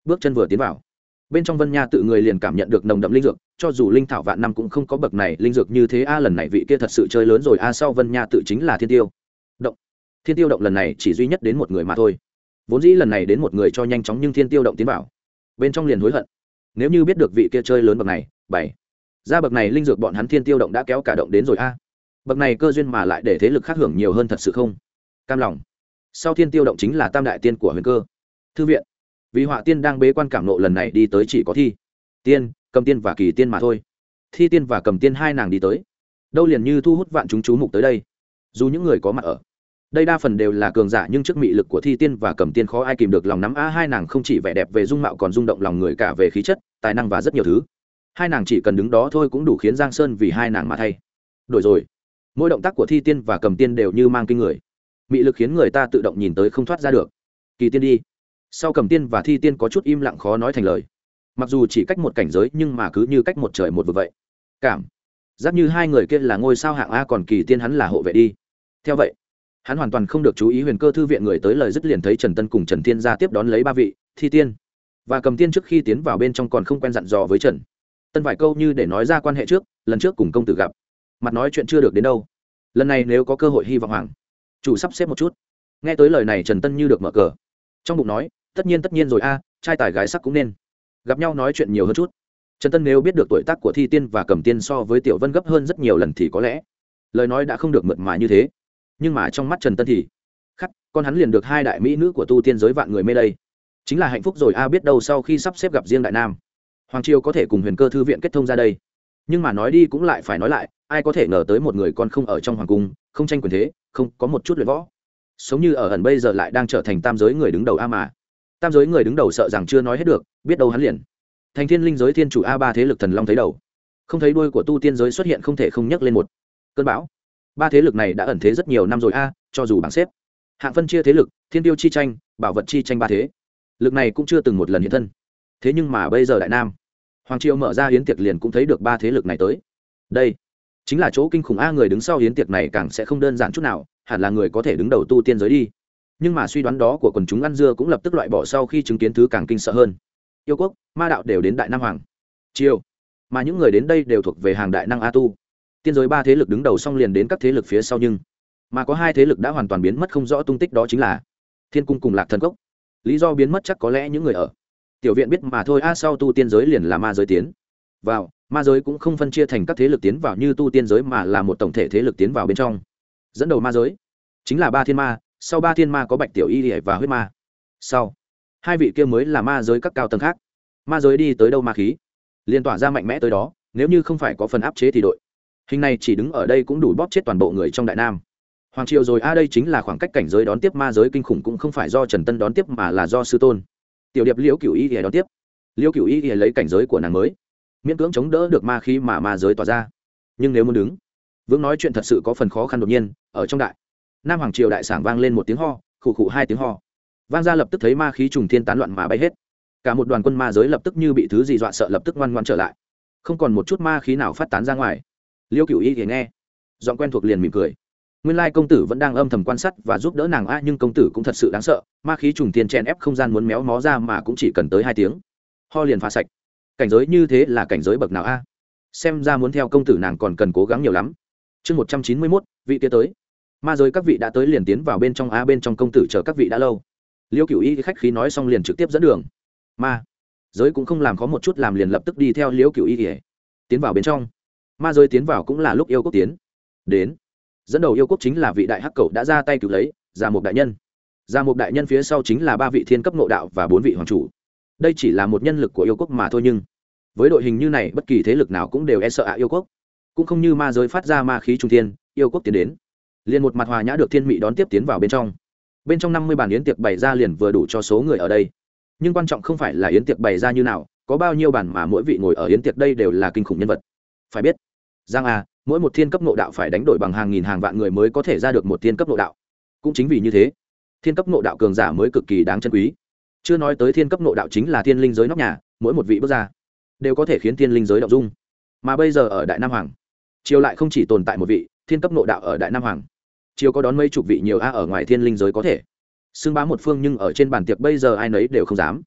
bước chân vừa tiến vào, bên trong Vân Nha tự người liền cảm nhận được nồng đậm linh dược, cho dù linh thảo vạn năm cũng không có bậc này linh dược như thế a. Lần này vị kia thật sự chơi lớn rồi a. Sau Vân Nha tự chính là Thiên Tiêu động. Thiên Tiêu động lần này chỉ duy nhất đến một người mà thôi, vốn dĩ lần này đến một người cho nhanh chóng, nhưng Thiên Tiêu động tiến vào bên trong liền hối hận. Nếu như biết được vị kia chơi lớn bậc này, bảy ra bậc này linh dược, bọn hắn Thiên Tiêu động đã kéo cả động đến rồi a. Bậc này cơ duyên mà lại để thế lực khác hưởng nhiều hơn, thật sự không cam lòng. Sau Thiên Tiêu động chính là tam đại tiên của Huyền Cơ thư viện. Vì Họa Tiên đang bế quan cảm nộ, lần này đi tới chỉ có Thi Tiên, Cầm Tiên và Kỳ Tiên mà thôi. Thi Tiên và Cầm Tiên hai nàng đi tới đâu liền như thu hút vạn chúng chú mục tới đây. Dù những người có mặt ở đây đa phần đều là cường giả, nhưng trước mị lực của Thi Tiên và Cầm Tiên khó ai kìm được lòng nắm a. Hai nàng không chỉ vẻ đẹp về dung mạo còn rung động lòng người cả về khí chất, tài năng và rất nhiều thứ. Hai nàng chỉ cần đứng đó thôi cũng đủ khiến Giang Sơn vì hai nàng mà thay đổi rồi. Mỗi động tác của Thi Tiên và Cầm Tiên đều như mang kinh người mị lực, khiến người ta tự động nhìn tới không thoát ra được. Kỳ Tiên đi sau Cầm Tiên và Thi Tiên có chút im lặng khó nói thành lời, mặc dù chỉ cách một cảnh giới nhưng mà cứ như cách một trời một vực vậy. Cảm giác như hai người kia là ngôi sao hạng A, còn Kỳ Tiên hắn là hộ vệ đi. Theo vậy hắn hoàn toàn không được chú ý Huyền Cơ thư viện người tới lời dứt liền thấy Trần Tân cùng Trần Thiên ra tiếp đón lấy ba vị Thi Tiên và Cầm Tiên. Trước khi tiến vào bên trong còn không quen dặn dò với Trần Tân vài câu như để nói ra quan hệ trước lần trước cùng công tử gặp mặt nói chuyện chưa được đến đâu, lần này nếu có cơ hội hy vọng hoàng chủ sắp xếp một chút. Nghe tới lời này Trần Tân như được mở cờ, trong bụng nói tất nhiên tất nhiên rồi a, trai tài gái sắc cũng nên gặp nhau nói chuyện nhiều hơn chút. Trần Tân nếu biết được tuổi tác của Thi Tiên và Cầm Tiên so với Tiểu Vân gấp hơn rất nhiều lần thì có lẽ lời nói đã không được mượt mà như thế, nhưng mà trong mắt Trần Tân thì khắc con hắn liền được hai đại mỹ nữ của tu tiên giới vạn người mê đây, chính là hạnh phúc rồi a. Biết đâu sau khi sắp xếp gặp riêng đại nam hoàng triều có thể cùng Huyền Cơ thư viện kết thông ra đây. Nhưng mà nói đi cũng lại phải nói lại, ai có thể ngờ tới một người con không ở trong hoàng cung, không tranh quyền thế, không có một chút luyện võ, sống như ở ẩn bây giờ lại đang trở thành tam giới người đứng đầu a. Mà tam giới người đứng đầu sợ rằng chưa nói hết được, biết đâu hắn liền thành thiên linh giới thiên chủ a. Ba thế lực thần long thấy đầu không thấy đuôi của tu tiên giới xuất hiện, không thể không nhắc lên một cơn bão. Ba thế lực này đã ẩn thế rất nhiều năm rồi a. Cho dù bảng xếp hạng phân chia thế lực, thiên tiêu chi tranh, bảo vật chi tranh, ba thế lực này cũng chưa từng một lần hiện thân. Thế nhưng mà bây giờ đại nam hoàng triều mở ra hiến tiệc liền cũng thấy được ba thế lực này tới đây, chính là chỗ kinh khủng a. Người đứng sau hiến tiệc này càng sẽ không đơn giản chút nào, hẳn là người có thể đứng đầu tu tiên giới đi. Nhưng mà suy đoán đó của quần chúng ăn dưa cũng lập tức loại bỏ sau khi chứng kiến thứ càng kinh sợ hơn. Yêu quốc, ma đạo đều đến đại nam hoàng triều, mà những người đến đây đều thuộc về hàng đại năng a. Tu tiên giới ba thế lực đứng đầu xong liền đến các thế lực phía sau, nhưng mà có hai thế lực đã hoàn toàn biến mất không rõ tung tích, đó chính là Thiên Cung cùng Lạc Thần Cốc. Lý do biến mất chắc có lẽ những người ở tiểu viện biết mà thôi a. Sau tu tiên giới liền là ma giới tiến vào, ma giới cũng không phân chia thành các thế lực tiến vào như tu tiên giới mà là một tổng thể thế lực tiến vào bên trong. Dẫn đầu ma giới chính là ba thiên ma, sau ba thiên ma có Bạch Tiểu Y và Huyết Ma, sau hai vị kia mới là ma giới các cao tầng khác. Ma giới đi tới đâu ma khí liên tỏa ra mạnh mẽ tới đó, nếu như không phải có phần áp chế thì đội hình này chỉ đứng ở đây cũng đủ bóp chết toàn bộ người trong đại nam hoàng triều rồi a. Đây chính là khoảng cách cảnh giới đón tiếp ma giới kinh khủng, cũng không phải do Trần Tân đón tiếp mà là do sư tôn Tiểu Điệp Liễu Cửu Y để đón tiếp. Liễu Cửu Y lấy cảnh giới của nàng mới miễn cưỡng chống đỡ được ma khí mà ma giới tỏa ra, nhưng nếu muốn đứng vững nói chuyện thật sự có phần khó khăn. Đột nhiên ở trong đại nam hoàng triều đại sảng vang lên một tiếng ho, khụ khụ hai tiếng ho vang ra, lập tức thấy ma khí trùng thiên tán loạn mà bay hết. Cả một đoàn quân ma giới lập tức như bị thứ gì dọa sợ, lập tức ngoan ngoan trở lại, không còn một chút ma khí nào phát tán ra ngoài. Liễu Cửu Y thì nghe giọng quen thuộc liền mỉm cười. Nguyên lai công tử vẫn đang âm thầm quan sát và giúp đỡ nàng a, nhưng công tử cũng thật sự đáng sợ, ma khí trùng thiên chen ép không gian muốn méo mó ra mà cũng chỉ cần tới hai tiếng ho liền phá sạch. Cảnh giới như thế là cảnh giới bậc nào a? Xem ra muốn theo công tử nàng còn cần cố gắng nhiều lắm. Chương một trăm chín mươi mốt, vị kia tới. Ma giới các vị đã tới liền tiến vào bên trong a. Bên trong công tử chờ các vị đã lâu. Liễu Cửu Y khách khí nói xong liền trực tiếp dẫn đường. Ma giới cũng không làm khó một chút, làm liền lập tức đi theo Liễu Cửu Y tiến vào bên trong. Ma giới tiến vào cũng là lúc yêu quốc tiến đến. Dẫn đầu yêu quốc chính là vị đại hắc cẩu đã ra tay cứu lấy Gia Mục đại nhân. Gia Mục đại nhân phía sau chính là ba vị thiên cấp ngộ đạo và bốn vị hoàng chủ. Đây chỉ là một nhân lực của yêu quốc mà thôi, nhưng với đội hình như này bất kỳ thế lực nào cũng đều e sợ ạ. Yêu quốc cũng không như ma giới phát ra ma khí trung thiên, yêu quốc tiến đến liền một mặt hòa nhã được thiên mị đón tiếp tiến vào bên trong. Bên trong năm mươi bàn yến tiệc bày ra liền vừa đủ cho số người ở đây, nhưng quan trọng không phải là yến tiệc bày ra như nào, có bao nhiêu bàn mà mỗi vị ngồi ở yến tiệc đây đều là kinh khủng nhân vật. Phải biết Giang à, mỗi một thiên cấp ngộ đạo phải đánh đổi bằng hàng nghìn hàng vạn người mới có thể ra được một thiên cấp ngộ đạo. Cũng chính vì như thế, thiên cấp ngộ đạo cường giả mới cực kỳ đáng trân quý. Chưa nói tới thiên cấp ngộ đạo chính là thiên linh giới nóc nhà, mỗi một vị bước ra đều có thể khiến thiên linh giới động dung. Mà bây giờ ở Đại Nam Hoàng triều lại không chỉ tồn tại một vị thiên cấp ngộ đạo ở Đại Nam Hoàng triều, có đón mấy chục vị nhiều a ở ngoài thiên linh giới có thể xưng bá một phương, nhưng ở trên bàn tiệc bây giờ ai nấy đều không dám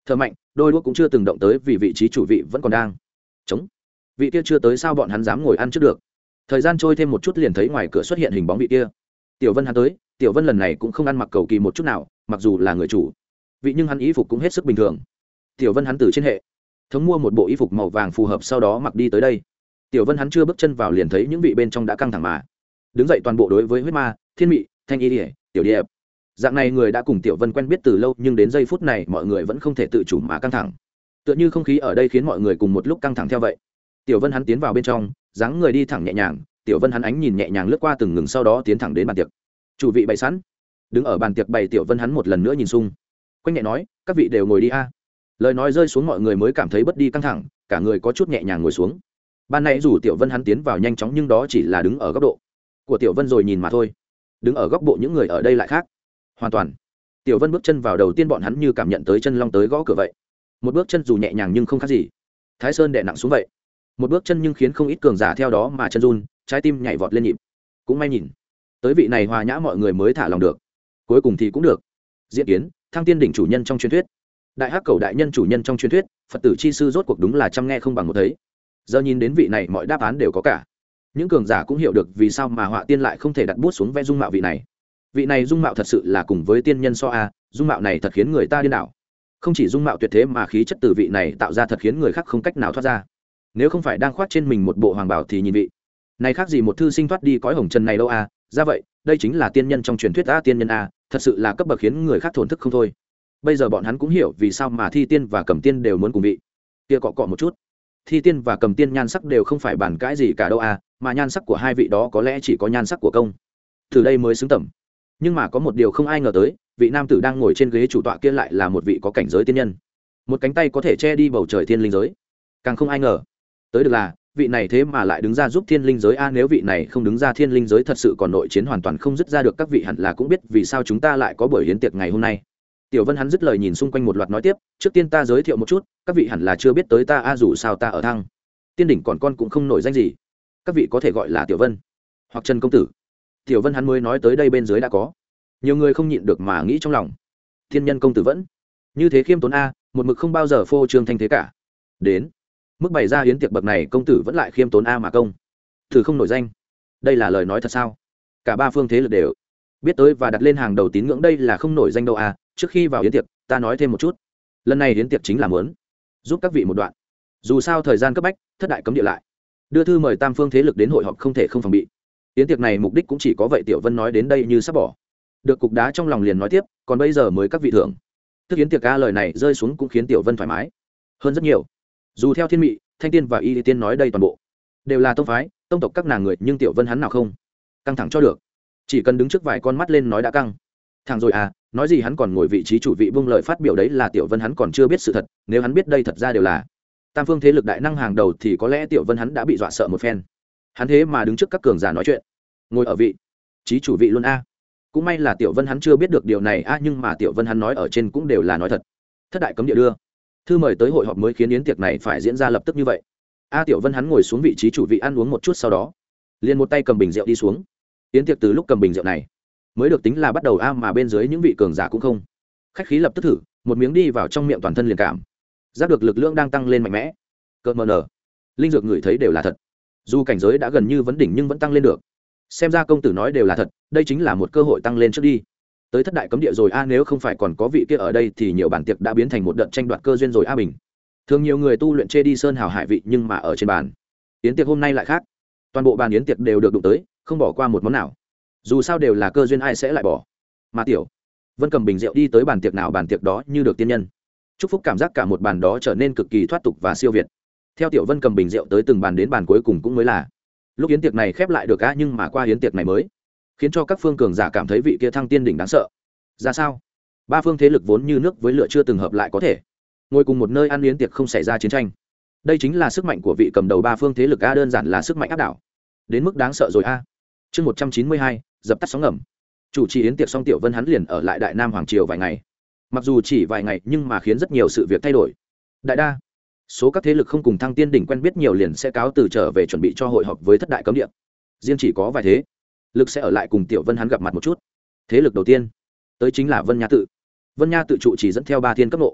thợ mạnh đôi đũa cũng chưa từng động tới vì vị trí chủ vị vẫn còn đang chống. Vị kia chưa tới sao bọn hắn dám ngồi ăn trước được. Thời gian trôi thêm một chút liền thấy ngoài cửa xuất hiện hình bóng vị kia. Tiểu Vân hắn tới, Tiểu Vân lần này cũng không ăn mặc cầu kỳ một chút nào, mặc dù là người chủ vị nhưng hắn y phục cũng hết sức bình thường. Tiểu Vân hắn từ trên hệ thống mua một bộ y phục màu vàng phù hợp sau đó mặc đi tới đây. Tiểu Vân hắn chưa bước chân vào liền thấy những vị bên trong đã căng thẳng mà đứng dậy toàn bộ đối với huyết ma, thiên mị, thanh y điệp, tiểu điệp. Dạng này người đã cùng Tiểu Vân quen biết từ lâu nhưng đến giây phút này mọi người vẫn không thể tự chủ mà căng thẳng. Tựa như không khí ở đây khiến mọi người cùng một lúc căng thẳng theo vậy. Tiểu Vân hắn tiến vào bên trong, dáng người đi thẳng nhẹ nhàng, Tiểu Vân hắn ánh nhìn nhẹ nhàng lướt qua từng ngừng sau đó tiến thẳng đến bàn tiệc. Chủ vị bày sẵn, đứng ở bàn tiệc bày Tiểu Vân hắn một lần nữa nhìn xung quanh nhẹ nói, các vị đều ngồi đi a. Lời nói rơi xuống mọi người mới cảm thấy bất đi căng thẳng, cả người có chút nhẹ nhàng ngồi xuống. Ban nãy dù Tiểu Vân hắn tiến vào nhanh chóng nhưng đó chỉ là đứng ở góc độ của Tiểu Vân rồi nhìn mà thôi. Đứng ở góc bộ những người ở đây lại khác hoàn toàn. Tiểu Vân bước chân vào đầu tiên bọn hắn như cảm nhận tới chân long tới gõ cửa vậy. Một bước chân dù nhẹ nhàng nhưng không khác gì Thái Sơn đè nặng xuống vậy. Một bước chân nhưng khiến không ít cường giả theo đó mà chân run, trái tim nhảy vọt lên nhịp. Cũng may nhìn tới vị này hòa nhã mọi người mới thả lòng được. Cuối cùng thì cũng được. Diễn kiến Thăng Tiên đỉnh chủ nhân trong truyền thuyết, Đại Hắc Cầu đại nhân chủ nhân trong truyền thuyết, Phật tử chi sư rốt cuộc đúng là chăm nghe không bằng một thấy. Giờ nhìn đến vị này mọi đáp án đều có cả. Những cường giả cũng hiểu được vì sao mà Họa Tiên lại không thể đặt bút xuống vẽ dung mạo vị này. Vị này dung mạo thật sự là cùng với tiên nhân so a, dung mạo này thật khiến người ta điên đảo. Không chỉ dung mạo tuyệt thế mà khí chất từ vị này tạo ra thật khiến người khác không cách nào thoát ra. Nếu không phải đang khoác trên mình một bộ hoàng bào thì nhìn vị này khác gì một thư sinh thoát đi cõi hồng trần này đâu a. Ra vậy, đây chính là tiên nhân trong truyền thuyết a, tiên nhân a, thật sự là cấp bậc khiến người khác thổn thức không thôi. Bây giờ bọn hắn cũng hiểu vì sao mà Thi Tiên và Cầm Tiên đều muốn cùng vị kia cọ cọ một chút. Thi Tiên và Cầm Tiên nhan sắc đều không phải bàn cãi gì cả đâu a, mà nhan sắc của hai vị đó có lẽ chỉ có nhan sắc của công từ đây mới xứng tầm. Nhưng mà có một điều không ai ngờ tới, vị nam tử đang ngồi trên ghế chủ tọa kia lại là một vị có cảnh giới tiên nhân, một cánh tay có thể che đi bầu trời thiên linh giới. Càng không ai ngờ tới được là vị này thế mà lại đứng ra giúp thiên linh giới a. Nếu vị này không đứng ra thiên linh giới thật sự còn nội chiến hoàn toàn không dứt ra được. Các vị hẳn là cũng biết vì sao chúng ta lại có buổi hiến tiệc ngày hôm nay. Tiểu Vân hắn dứt lời nhìn xung quanh một loạt nói tiếp, trước tiên ta giới thiệu một chút, các vị hẳn là chưa biết tới ta a, dù sao ta ở Thăng Tiên đỉnh còn con cũng không nổi danh gì, các vị có thể gọi là Tiểu Vân hoặc Trần công tử. Tiểu Vân hắn mới nói tới đây bên dưới đã có nhiều người không nhịn được mà nghĩ trong lòng, thiên nhân công tử vẫn như thế khiêm tốn a, một mực không bao giờ phô trương thanh thế cả. Đến mức bày ra hiến tiệc bậc này công tử vẫn lại khiêm tốn a mà công thử không nổi danh, đây là lời nói thật sao? Cả ba phương thế lực đều biết tới và đặt lên hàng đầu tín ngưỡng, đây là không nổi danh đâu a. Trước khi vào hiến tiệc ta nói thêm một chút, lần này hiến tiệc chính là muốn giúp các vị một đoạn, dù sao thời gian cấp bách, thất đại cấm địa lại đưa thư mời tam phương thế lực đến hội họp không thể không phòng bị. Hiến tiệc này mục đích cũng chỉ có vậy. Tiểu Vân nói đến đây như sắp bỏ được cục đá trong lòng liền nói tiếp, còn bây giờ mới các vị thưởng thức hiến tiệc a. Lời này rơi xuống cũng khiến Tiểu Vân thoải mái hơn rất nhiều. Dù theo Thiên Mị, Thanh Tiên và Y Tiên nói đây toàn bộ đều là tông phái tông tộc các nàng người, nhưng Tiểu Vân hắn nào không căng thẳng cho được, chỉ cần đứng trước vài con mắt lên nói đã căng thẳng rồi à. Nói gì hắn còn ngồi vị trí chủ vị buông lời phát biểu, đấy là Tiểu Vân hắn còn chưa biết sự thật. Nếu hắn biết đây thật ra đều là tam phương thế lực đại năng hàng đầu thì có lẽ Tiểu Vân hắn đã bị dọa sợ một phen. Hắn thế mà đứng trước các cường giả nói chuyện, ngồi ở vị trí chủ vị luôn a. Cũng may là Tiểu Vân hắn chưa biết được điều này a, nhưng mà Tiểu Vân hắn nói ở trên cũng đều là nói thật. Thất đại cấm địa đưa thư mời tới hội họp mới khiến yến tiệc này phải diễn ra lập tức như vậy a. Tiểu Vân hắn ngồi xuống vị trí chủ vị ăn uống một chút sau đó liền một tay cầm bình rượu đi xuống. Yến tiệc từ lúc cầm bình rượu này mới được tính là bắt đầu a, mà bên dưới những vị cường giả cũng không khách khí, lập tức thử một miếng đi vào trong miệng, toàn thân liền cảm giác được lực lượng đang tăng lên mạnh mẽ. Cơn mờ nở linh dược ngửi thấy đều là thật, dù cảnh giới đã gần như vấn đỉnh nhưng vẫn tăng lên được. Xem ra công tử nói đều là thật, đây chính là một cơ hội tăng lên trước đi tới thất đại cấm địa rồi a. Nếu không phải còn có vị kia ở đây thì nhiều bản tiệc đã biến thành một đợt tranh đoạt cơ duyên rồi a. Bình thường nhiều người tu luyện chê đi sơn hào hải vị, nhưng mà ở trên bàn yến tiệc hôm nay lại khác, toàn bộ bàn yến tiệc đều được đụng tới, không bỏ qua một món nào. Dù sao đều là cơ duyên, ai sẽ lại bỏ. Mà Tiểu Vân cầm bình rượu đi tới bàn tiệc nào bàn tiệc đó như được tiên nhân chúc phúc, cảm giác cả một bàn đó trở nên cực kỳ thoát tục và siêu việt. Theo Tiểu Vân cầm bình rượu tới từng bàn đến bàn cuối cùng cũng mới là lúc yến tiệc này khép lại được a. Nhưng mà qua yến tiệc này mới khiến cho các phương cường giả cảm thấy vị kia Thăng Tiên đỉnh đáng sợ ra sao. Ba phương thế lực vốn như nước với lửa chưa từng hợp lại có thể ngồi cùng một nơi ăn yến tiệc không xảy ra chiến tranh, đây chính là sức mạnh của vị cầm đầu ba phương thế lực a. Đơn giản là sức mạnh áp đảo đến mức đáng sợ rồi a. Chương một trăm chín mươi hai dập tắt sóng ngầm. Chủ trì yến tiệc xong Tiểu Vân hắn liền ở lại Đại Nam Hoàng Triều vài ngày. Mặc dù chỉ vài ngày nhưng mà khiến rất nhiều sự việc thay đổi. Đại đa số các thế lực không cùng Thăng Tiên đỉnh quen biết nhiều liền sẽ cáo từ trở về chuẩn bị cho hội họp với thất đại cấm địa. Riêng chỉ có vài thế lực sẽ ở lại cùng Tiểu Vân hắn gặp mặt một chút. Thế lực đầu tiên tới chính là Vân Nha tự. Vân Nha tự trụ chỉ dẫn theo ba thiên cấp nộ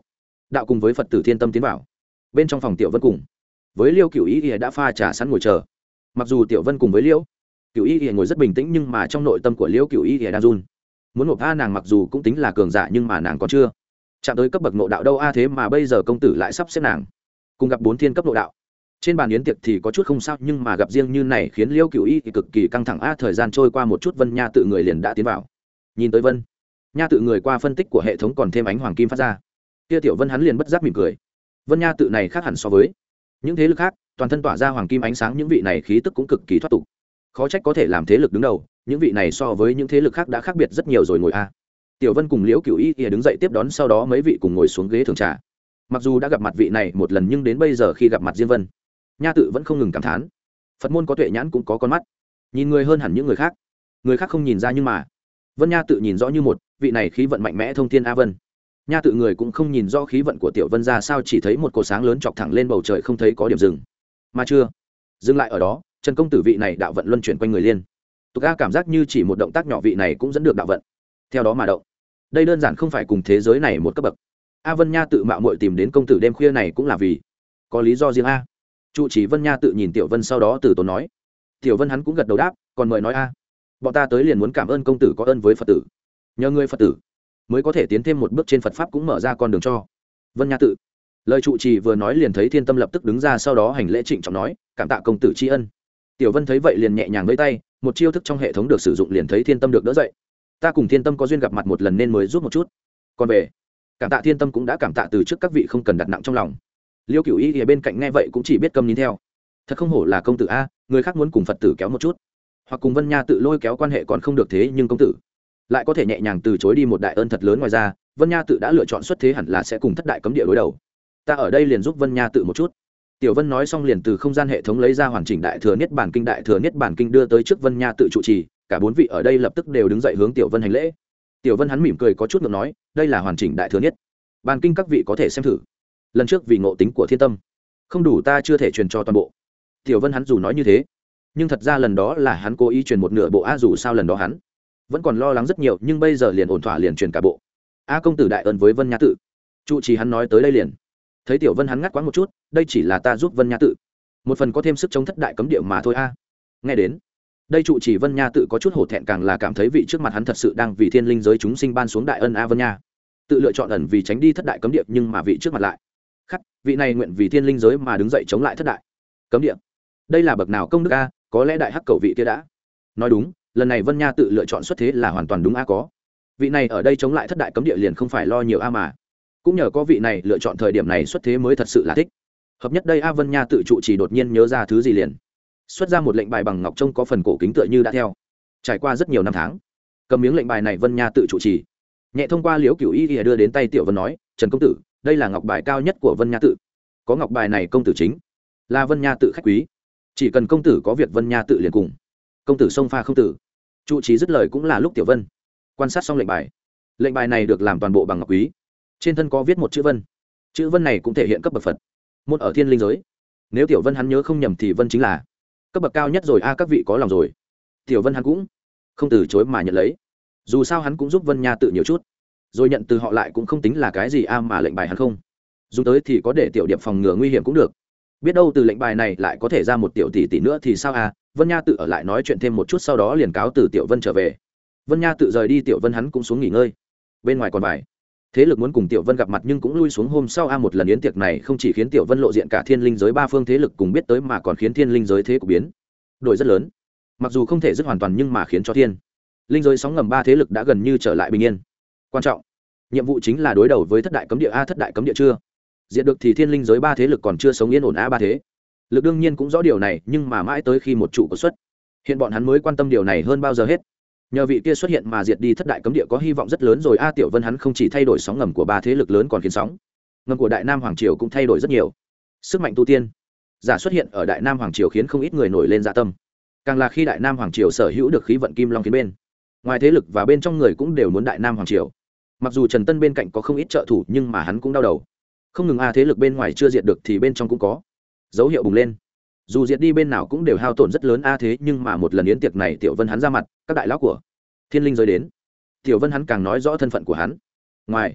đạo cùng với phật tử thiên tâm tiến vào bên trong phòng tiểu vân cùng với liêu cựu y y đã pha trà sẵn ngồi chờ. Mặc dù tiểu vân cùng với liêu cựu y y ngồi rất bình tĩnh nhưng mà trong nội tâm của liêu cựu y y đang run. Muốn nộp a nàng mặc dù cũng tính là cường giả nhưng mà nàng còn chưa chạm tới cấp bậc nội đạo đâu a, thế mà bây giờ công tử lại sắp xếp nàng cùng gặp bốn thiên cấp nội đạo. Trên bàn yến tiệc thì có chút không sao nhưng mà gặp riêng như này khiến liêu cựu y thì cực kỳ căng thẳng a. Thời gian trôi qua một chút Vân Nha tự người liền đã tiến vào. Nhìn tới Vân Nha tự người qua phân tích của hệ thống còn thêm ánh hoàng kim phát ra, kia tiểu Vân hắn liền bất giác mỉm cười. Vân Nha tự này khác hẳn so với những thế lực khác, toàn thân tỏa ra hoàng kim ánh sáng, những vị này khí tức cũng cực kỳ thoát tục, khó trách có thể làm thế lực đứng đầu. Những vị này so với những thế lực khác đã khác biệt rất nhiều rồi. Ngồi a. Tiểu Vân cùng liễu cựu y thì đứng dậy tiếp đón, sau đó mấy vị cùng ngồi xuống ghế thưởng trà. Mặc dù đã gặp mặt vị này một lần nhưng đến bây giờ khi gặp mặt riêng Vân Nha tự vẫn không ngừng cảm thán, Phật môn có tuệ nhãn cũng có con mắt, nhìn người hơn hẳn những người khác. Người khác không nhìn ra nhưng mà Vân Nha tự nhìn rõ như một, vị này khí vận mạnh mẽ thông thiên a. Vân Nha tự người cũng không nhìn rõ khí vận của tiểu Vân ra sao, chỉ thấy một cột sáng lớn chọc thẳng lên bầu trời, không thấy có điểm dừng. Mà chưa dừng lại ở đó, Trần công tử vị này đạo vận luân chuyển quanh người liên tục a, cảm giác như chỉ một động tác nhỏ vị này cũng dẫn được đạo vận theo đó mà động. Đây đơn giản không phải cùng thế giới này một cấp bậc a. Vân Nha tự mạo muội tìm đến công tử đêm khuya này cũng là vì có lý do riêng a. Trụ trì Vân Nha tự nhìn tiểu Vân sau đó từ tốn nói. Tiểu Vân hắn cũng gật đầu đáp, còn mời nói a. Bọn ta tới liền muốn cảm ơn công tử có ơn với Phật tử, nhờ người Phật tử mới có thể tiến thêm một bước trên Phật pháp, cũng mở ra con đường cho Vân Nha tự. Lời trụ trì vừa nói liền thấy Thiên Tâm lập tức đứng ra, sau đó hành lễ trịnh trọng nói, cảm tạ công tử tri ân. Tiểu Vân thấy vậy liền nhẹ nhàng vẫy tay, một chiêu thức trong hệ thống được sử dụng, liền thấy Thiên Tâm được đỡ dậy. Ta cùng Thiên Tâm có duyên gặp mặt một lần nên mới giúp một chút, còn về cảm tạ Thiên Tâm cũng đã cảm tạ từ trước các vị, không cần đặt nặng trong lòng. Liêu Cửu Y ở bên cạnh nghe vậy cũng chỉ biết câm nín theo. Thật không hổ là công tử a, người khác muốn cùng Phật tử kéo một chút hoặc cùng Vân Nha tự lôi kéo quan hệ còn không được, thế nhưng công tử lại có thể nhẹ nhàng từ chối đi một đại ơn thật lớn. Ngoài ra Vân Nha tự đã lựa chọn xuất thế, hẳn là sẽ cùng thất đại cấm địa đối đầu. Ta ở đây liền giúp Vân Nha tự một chút. Tiểu Vân nói xong liền từ không gian hệ thống lấy ra hoàn chỉnh đại thừa niết bàn kinh. Đại thừa niết bàn kinh đưa tới trước Vân Nha tự trụ trì, cả bốn vị ở đây lập tức đều đứng dậy hướng Tiểu Vân hành lễ. Tiểu Vân hắn mỉm cười có chút ngượng nói, đây là hoàn chỉnh đại thừa niết bàn kinh, các vị có thể xem thử. Lần trước vì ngộ tính của Thiên Tâm không đủ, ta chưa thể truyền cho toàn bộ. Tiểu Vân hắn dù nói như thế nhưng thật ra lần đó là hắn cố ý truyền một nửa bộ a, dù sao lần đó hắn vẫn còn lo lắng rất nhiều, nhưng bây giờ liền ổn thỏa liền truyền cả bộ. A công tử đại ơn với Vân Nha tự. Trụ trì hắn nói tới đây liền thấy Tiểu Vân hắn ngắt quãng một chút, đây chỉ là ta giúp Vân Nha tự một phần có thêm sức chống thất đại cấm địa mà thôi a. Nghe đến đây trụ trì Vân Nha tự có chút hổ thẹn, càng là cảm thấy vị trước mặt hắn thật sự đang vì thiên linh giới chúng sinh ban xuống đại ân a. Vân Nha tự lựa chọn ẩn vì tránh đi thất đại cấm địa, nhưng mà vị trước mặt lại khắc vị này nguyện vì thiên linh giới mà đứng dậy chống lại thất đại cấm địa. Đây là bậc nào công đức a, có lẽ đại hắc cầu vị kia đã nói đúng, lần này Vân Nha tự lựa chọn xuất thế là hoàn toàn đúng a. Có vị này ở đây chống lại thất đại cấm địa liền không phải lo nhiều a, mà cũng nhờ có vị này lựa chọn thời điểm này xuất thế mới thật sự là thích hợp nhất đây a. Vân Nha tự trụ chỉ đột nhiên nhớ ra thứ gì liền xuất ra một lệnh bài bằng ngọc trông có phần cổ kính, tựa như đã theo trải qua rất nhiều năm tháng. Cầm miếng lệnh bài này Vân Nha tự trụ trì nhẹ thông qua Liễu Cửu Y Y đưa đến tay Tiểu Vân nói, Trần công tử, đây là ngọc bài cao nhất của Vân Nha tự, có ngọc bài này công tử chính là Vân Nha tự khách quý, chỉ cần công tử có việc Vân Nha tự liền cùng công tử xông pha không tử. Trụ trì dứt lời cũng là lúc Tiểu Vân quan sát xong lệnh bài. Lệnh bài này được làm toàn bộ bằng ngọc quý, trên thân có viết một chữ Vân, chữ Vân này cũng thể hiện cấp bậc Phật môn ở thiên linh giới. Nếu Tiểu Vân hắn nhớ không nhầm thì Vân chính là cấp bậc cao nhất rồi a. Các vị có lòng rồi. Tiểu Vân hắn cũng không từ chối mà nhận lấy, dù sao hắn cũng giúp Vân Nha tự nhiều chút, rồi nhận từ họ lại cũng không tính là cái gì a. Mà lệnh bài hắn không dùng tới thì có để Tiểu Điệp phòng ngừa nguy hiểm cũng được, biết đâu từ lệnh bài này lại có thể ra một tiểu tỷ tỷ nữa thì sao a. Vân Nha tự ở lại nói chuyện thêm một chút, sau đó liền cáo từ Tiểu Vân trở về. Vân Nha tự rời đi, Tiểu Vân hắn cũng xuống nghỉ ngơi. Bên ngoài còn vài thế lực muốn cùng Tiểu Vân gặp mặt nhưng cũng lui xuống hôm sau a. Một lần yến tiệc này không chỉ khiến Tiểu Vân lộ diện, cả thiên linh giới ba phương thế lực cùng biết tới mà còn khiến thiên linh giới thế cục biến đổi rất lớn. Mặc dù không thể dứt hoàn toàn nhưng mà khiến cho thiên linh giới sóng ngầm ba thế lực đã gần như trở lại bình yên. Quan trọng nhiệm vụ chính là đối đầu với thất đại cấm địa a. Thất đại cấm địa chưa diệt được thì thiên linh giới ba thế lực còn chưa sống yên ổn a. Ba thế lực đương nhiên cũng rõ điều này, nhưng mà mãi tới khi một trụ có xuất hiện bọn hắn mới quan tâm điều này hơn bao giờ hết. Nhờ vị kia xuất hiện mà diệt đi thất đại cấm địa có hy vọng rất lớn rồi a. Tiểu Vân hắn không chỉ thay đổi sóng ngầm của ba thế lực lớn còn khiến sóng ngầm của Đại Nam Hoàng Triều cũng thay đổi rất nhiều. Sức mạnh tu tiên giả xuất hiện ở Đại Nam Hoàng Triều khiến không ít người nổi lên dạ tâm, càng là khi Đại Nam Hoàng Triều sở hữu được khí vận kim long khiến bên ngoài thế lực và bên trong người cũng đều muốn Đại Nam Hoàng Triều. Mặc dù Trần Tân bên cạnh có không ít trợ thủ nhưng mà hắn cũng đau đầu, không ngừng a. Thế lực bên ngoài chưa diệt được thì bên trong cũng có dấu hiệu bùng lên, dù diệt đi bên nào cũng đều hao tổn rất lớn a. Thế nhưng mà một lần yến tiệc này Tiểu Vân hắn ra mặt, các đại lão của thiên linh giới đến, Tiểu Vân hắn càng nói rõ thân phận của hắn. Ngoài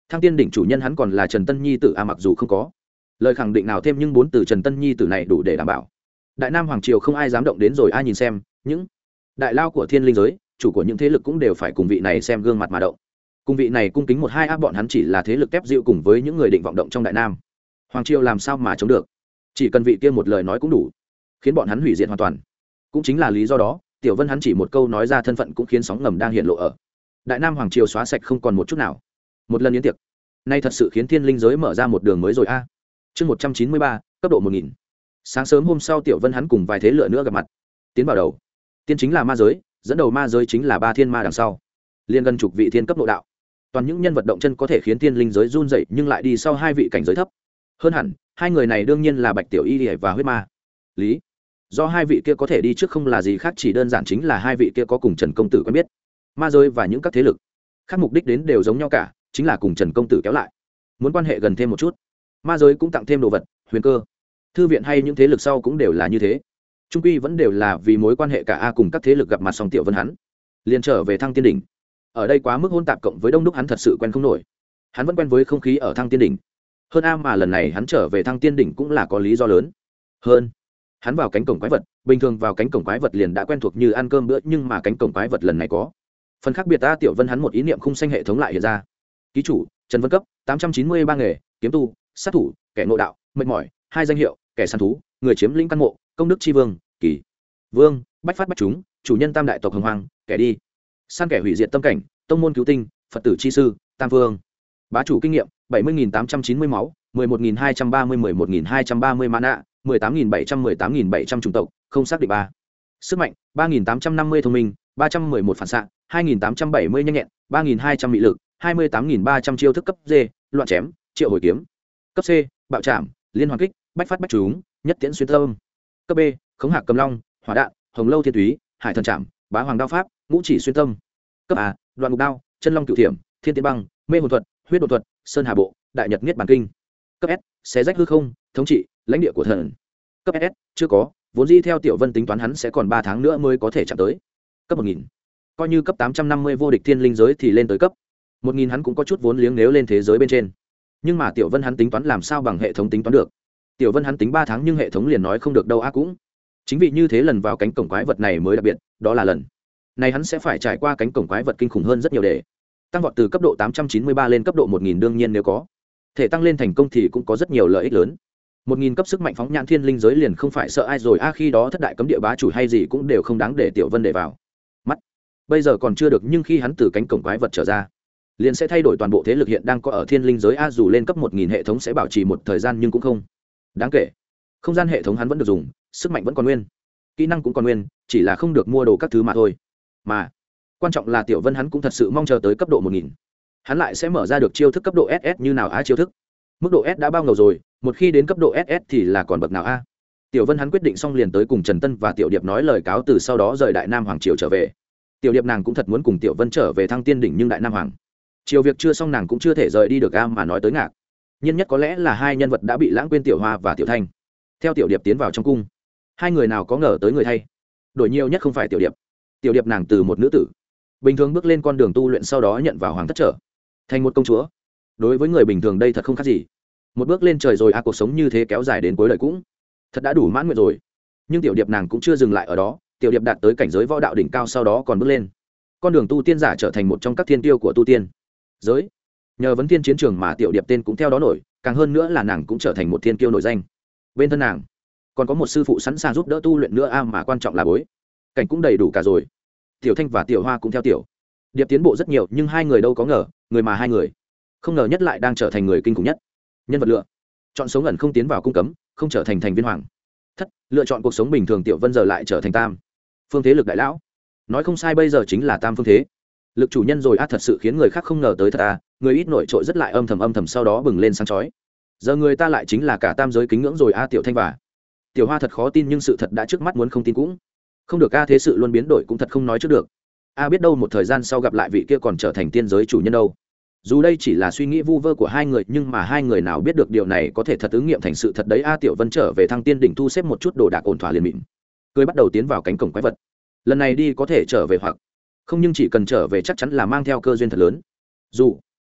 Thăng tiên đỉnh chủ nhân hắn còn là Trần Tân Nhi tử a, mặc dù không có lời khẳng định nào thêm nhưng bốn từ Trần Tân Nhi tử này đủ để đảm bảo đại nam hoàng triều không ai dám động đến rồi. Ai nhìn xem những đại lao của thiên linh giới, chủ của những thế lực cũng đều phải cùng vị này xem gương mặt mà động. Cùng vị này cung kính một hai áp, bọn hắn chỉ là thế lực kép dịu cùng với những người định vọng động trong đại nam hoàng triều, làm sao mà chống được. Chỉ cần vị kia một lời nói cũng đủ khiến bọn hắn hủy diệt hoàn toàn. Cũng chính là lý do đó Tiểu Vân hắn chỉ một câu nói ra thân phận cũng khiến sóng ngầm đang hiện lộ ở đại nam hoàng triều xóa sạch không còn một chút nào. Một lần yến tiệc nay thật sự khiến thiên linh giới mở ra một đường mới rồi a. À. Chương một trăm chín mươi ba, cấp độ một nghìn. Sáng sớm hôm sau Tiểu Vân hắn cùng vài thế lựa nữa gặp mặt. Tiến vào đầu tiên chính là ma giới, dẫn đầu ma giới chính là ba thiên ma, đằng sau liên gần chục vị thiên cấp độ đạo. Toàn những nhân vật động chân có thể khiến thiên linh giới run dậy, nhưng lại đi sau hai vị cảnh giới thấp hơn hẳn. Hai người này đương nhiên là Bạch Tiểu Y và Huyết Ma Lý. Do hai vị kia có thể đi trước không là gì khác, chỉ đơn giản chính là hai vị kia có cùng Trần công tử quen biết. Ma giới và những các thế lực khác mục đích đến đều giống nhau cả, chính là cùng Trần công tử kéo lại, muốn quan hệ gần thêm một chút. Ma giới cũng tặng thêm đồ vật, huyền cơ, thư viện hay những thế lực sau cũng đều là như thế. Trung quy vẫn đều là vì mối quan hệ cả a, cùng các thế lực gặp mặt xong Tiểu Vân hắn liền trở về Thăng Tiên đỉnh. Ở đây quá mức hỗn tạp, cộng với đông đúc hắn thật sự quen không nổi. Hắn vẫn quen với không khí ở Thăng Tiên đỉnh hơn a, mà lần này hắn trở về Thăng Tiên đỉnh cũng là có lý do lớn hơn. Hắn vào cánh cổng quái vật, bình thường vào cánh cổng quái vật liền đã quen thuộc như ăn cơm bữa, nhưng mà cánh cổng quái vật lần này có phần khác biệt ta. Tiểu Vân hắn một ý niệm khung xanh hệ thống lại hiện ra. Ký chủ Trần Vân cấp tám trăm chín mươi ba, nghề kiếm tu, sát thủ, kẻ ngộ đạo, mệt mỏi, hai danh hiệu, kẻ săn thú, người chiếm lĩnh căn mộ, công đức chi vương, kỳ vương, bách phát bách chúng, chủ nhân tam đại tộc hồng hoàng, kẻ đi săn kẻ hủy diệt tâm cảnh, tông môn cứu tinh, phật tử chi sư, tam vương, bá chủ kinh nghiệm bảy mươi nghìn tám trăm chín mươi máu, mười một nghìn hai trăm ba mươi, mười một nghìn hai trăm ba mươi mana, mười tám nghìn bảy trăm, mười tám nghìn bảy trăm chủng tộc, không xác định ba. Sức mạnh ba nghìn tám trăm năm mươi thông minh, ba trăm mười một phản xạ, hai nghìn tám trăm bảy mươi nhanh nhẹn, ba nghìn hai trăm mị lực, hai mươi tám nghìn ba trăm chiêu thức. Cấp D loạn chém, triệu hồi kiếm. Cấp C bạo chạm, liên hoàn kích, bách phát bách trúng, nhất tiễn xuyên tâm. Cấp B khống hạc cầm long, hỏa đạn, hồng lâu thiên túy, hải thần chạm, bá hoàng đao pháp, ngũ chỉ xuyên tâm. Cấp A đoạn ngục đao, chân long cửu thiểm, thiên tiến băng, mê hồn thuật, huyết đột thuật, sơn hà bộ, đại nhật niết bàn kinh. Cấp S xé rách hư không, thống trị lãnh địa của thần. Cấp S chưa có, vốn dĩ theo Tiểu Vân tính toán hắn sẽ còn ba tháng nữa mới có thể chạm tới cấp một nghìn. Coi như cấp tám trăm năm mươi vô địch thiên linh giới thì lên tới cấp một nghìn hắn cũng có chút vốn liếng nếu lên thế giới bên trên. Nhưng mà Tiểu Vân hắn tính toán làm sao bằng hệ thống tính toán được. Tiểu Vân hắn tính ba tháng nhưng hệ thống liền nói không được đâu a. Cũng chính vì như thế lần vào cánh cổng quái vật này mới đặc biệt, đó là lần này hắn sẽ phải trải qua cánh cổng quái vật kinh khủng hơn rất nhiều để tăng vọt từ cấp độ tám trăm chín mươi ba lên cấp độ một nghìn. Đương nhiên nếu có thể tăng lên thành công thì cũng có rất nhiều lợi ích lớn. Một nghìn cấp sức mạnh phóng nhãn thiên linh giới liền không phải sợ ai rồi a. Khi đó thất đại cấm địa bá chủ hay gì cũng đều không đáng để Tiểu Vân để vào mắt. Bây giờ còn chưa được, nhưng khi hắn từ cánh cổng quái vật trở ra liền sẽ thay đổi toàn bộ thế lực hiện đang có ở thiên linh giới a. Dù lên cấp một nghìn hệ thống sẽ bảo trì một thời gian nhưng cũng không đáng kể. Không gian hệ thống hắn vẫn được dùng, sức mạnh vẫn còn nguyên, kỹ năng cũng còn nguyên, chỉ là không được mua đồ các thứ mà thôi. Mà quan trọng là Tiểu Vân hắn cũng thật sự mong chờ tới cấp độ một nghìn, hắn lại sẽ mở ra được chiêu thức cấp độ ét ét như nào a. Chiêu thức mức độ S đã bao ngầu rồi, một khi đến cấp độ ét ét thì là còn bậc nào a. Tiểu Vân hắn quyết định xong liền tới cùng Trần Tân và Tiểu Điệp nói lời cáo từ, sau đó rời Đại Nam Hoàng triều trở về. Tiểu Điệp nàng cũng thật muốn cùng Tiểu Vân trở về Thăng Tiên đỉnh, nhưng Đại Nam Hoàng triều việc chưa xong nàng cũng chưa thể rời đi được a. Mà nói tới ngạc nhiên nhất có lẽ là hai nhân vật đã bị lãng quên, Tiểu Hoa và Tiểu Thanh. Theo Tiểu Điệp tiến vào trong cung, hai người nào có ngờ tới người thay đổi nhiều nhất không phải Tiểu Điệp. Tiểu Điệp nàng từ một nữ tử bình thường bước lên con đường tu luyện, sau đó nhận vào hoàng thất trở thành một công chúa. Đối với người bình thường đây thật không khác gì một bước lên trời rồi a. Cuộc sống như thế kéo dài đến cuối đời cũng thật đã đủ mãn nguyện rồi. Nhưng Tiểu Điệp nàng cũng chưa dừng lại ở đó. Tiểu Điệp đạt tới cảnh giới võ đạo đỉnh cao, sau đó còn bước lên con đường tu tiên giả, trở thành một trong các thiên tiêu của tu tiên giới. Nhờ vấn thiên chiến trường mà Tiểu Điệp tên cũng theo đó nổi, càng hơn nữa là nàng cũng trở thành một thiên kiêu nổi danh. Bên thân nàng còn có một sư phụ sẵn sàng giúp đỡ tu luyện nữa a. Mà quan trọng là bối cảnh cũng đầy đủ cả rồi. Tiểu Thanh và Tiểu Hoa cũng theo Tiểu Điệp tiến bộ rất nhiều, nhưng hai người đâu có ngờ, người mà hai người không ngờ nhất lại đang trở thành người kinh khủng nhất. Nhân vật lựa chọn sống ẩn không tiến vào cung cấm, không trở thành thành viên hoàng thất, lựa chọn cuộc sống bình thường. Tiểu Vân giờ lại trở thành tam phương thế lực đại lão. Nói không sai, bây giờ chính là tam phương thế lực chủ nhân rồi a. Thật sự khiến người khác không ngờ tới thật a. Người ít nổi trội rất lại âm thầm âm thầm, sau đó bừng lên sáng chói. Giờ người ta lại chính là cả tam giới kính ngưỡng rồi a. Tiểu Thanh và Tiểu Hoa thật khó tin, nhưng sự thật đã trước mắt, muốn không tin cũng không được a. Thế sự luôn biến đổi, cũng thật không nói trước được a. Biết đâu một thời gian sau gặp lại vị kia còn trở thành tiên giới chủ nhân đâu. Dù đây chỉ là suy nghĩ vu vơ của hai người, nhưng mà hai người nào biết được điều này có thể thật ứng nghiệm thành sự thật đấy a. Tiểu Vân trở về Thăng Tiên đỉnh, thu xếp một chút đồ đạc ổn thỏa liền mịn cười bắt đầu tiến vào cánh cổng quái vật. Lần này đi có thể trở về hoặc không, nhưng chỉ cần trở về chắc chắn là mang theo cơ duyên thật lớn. Dù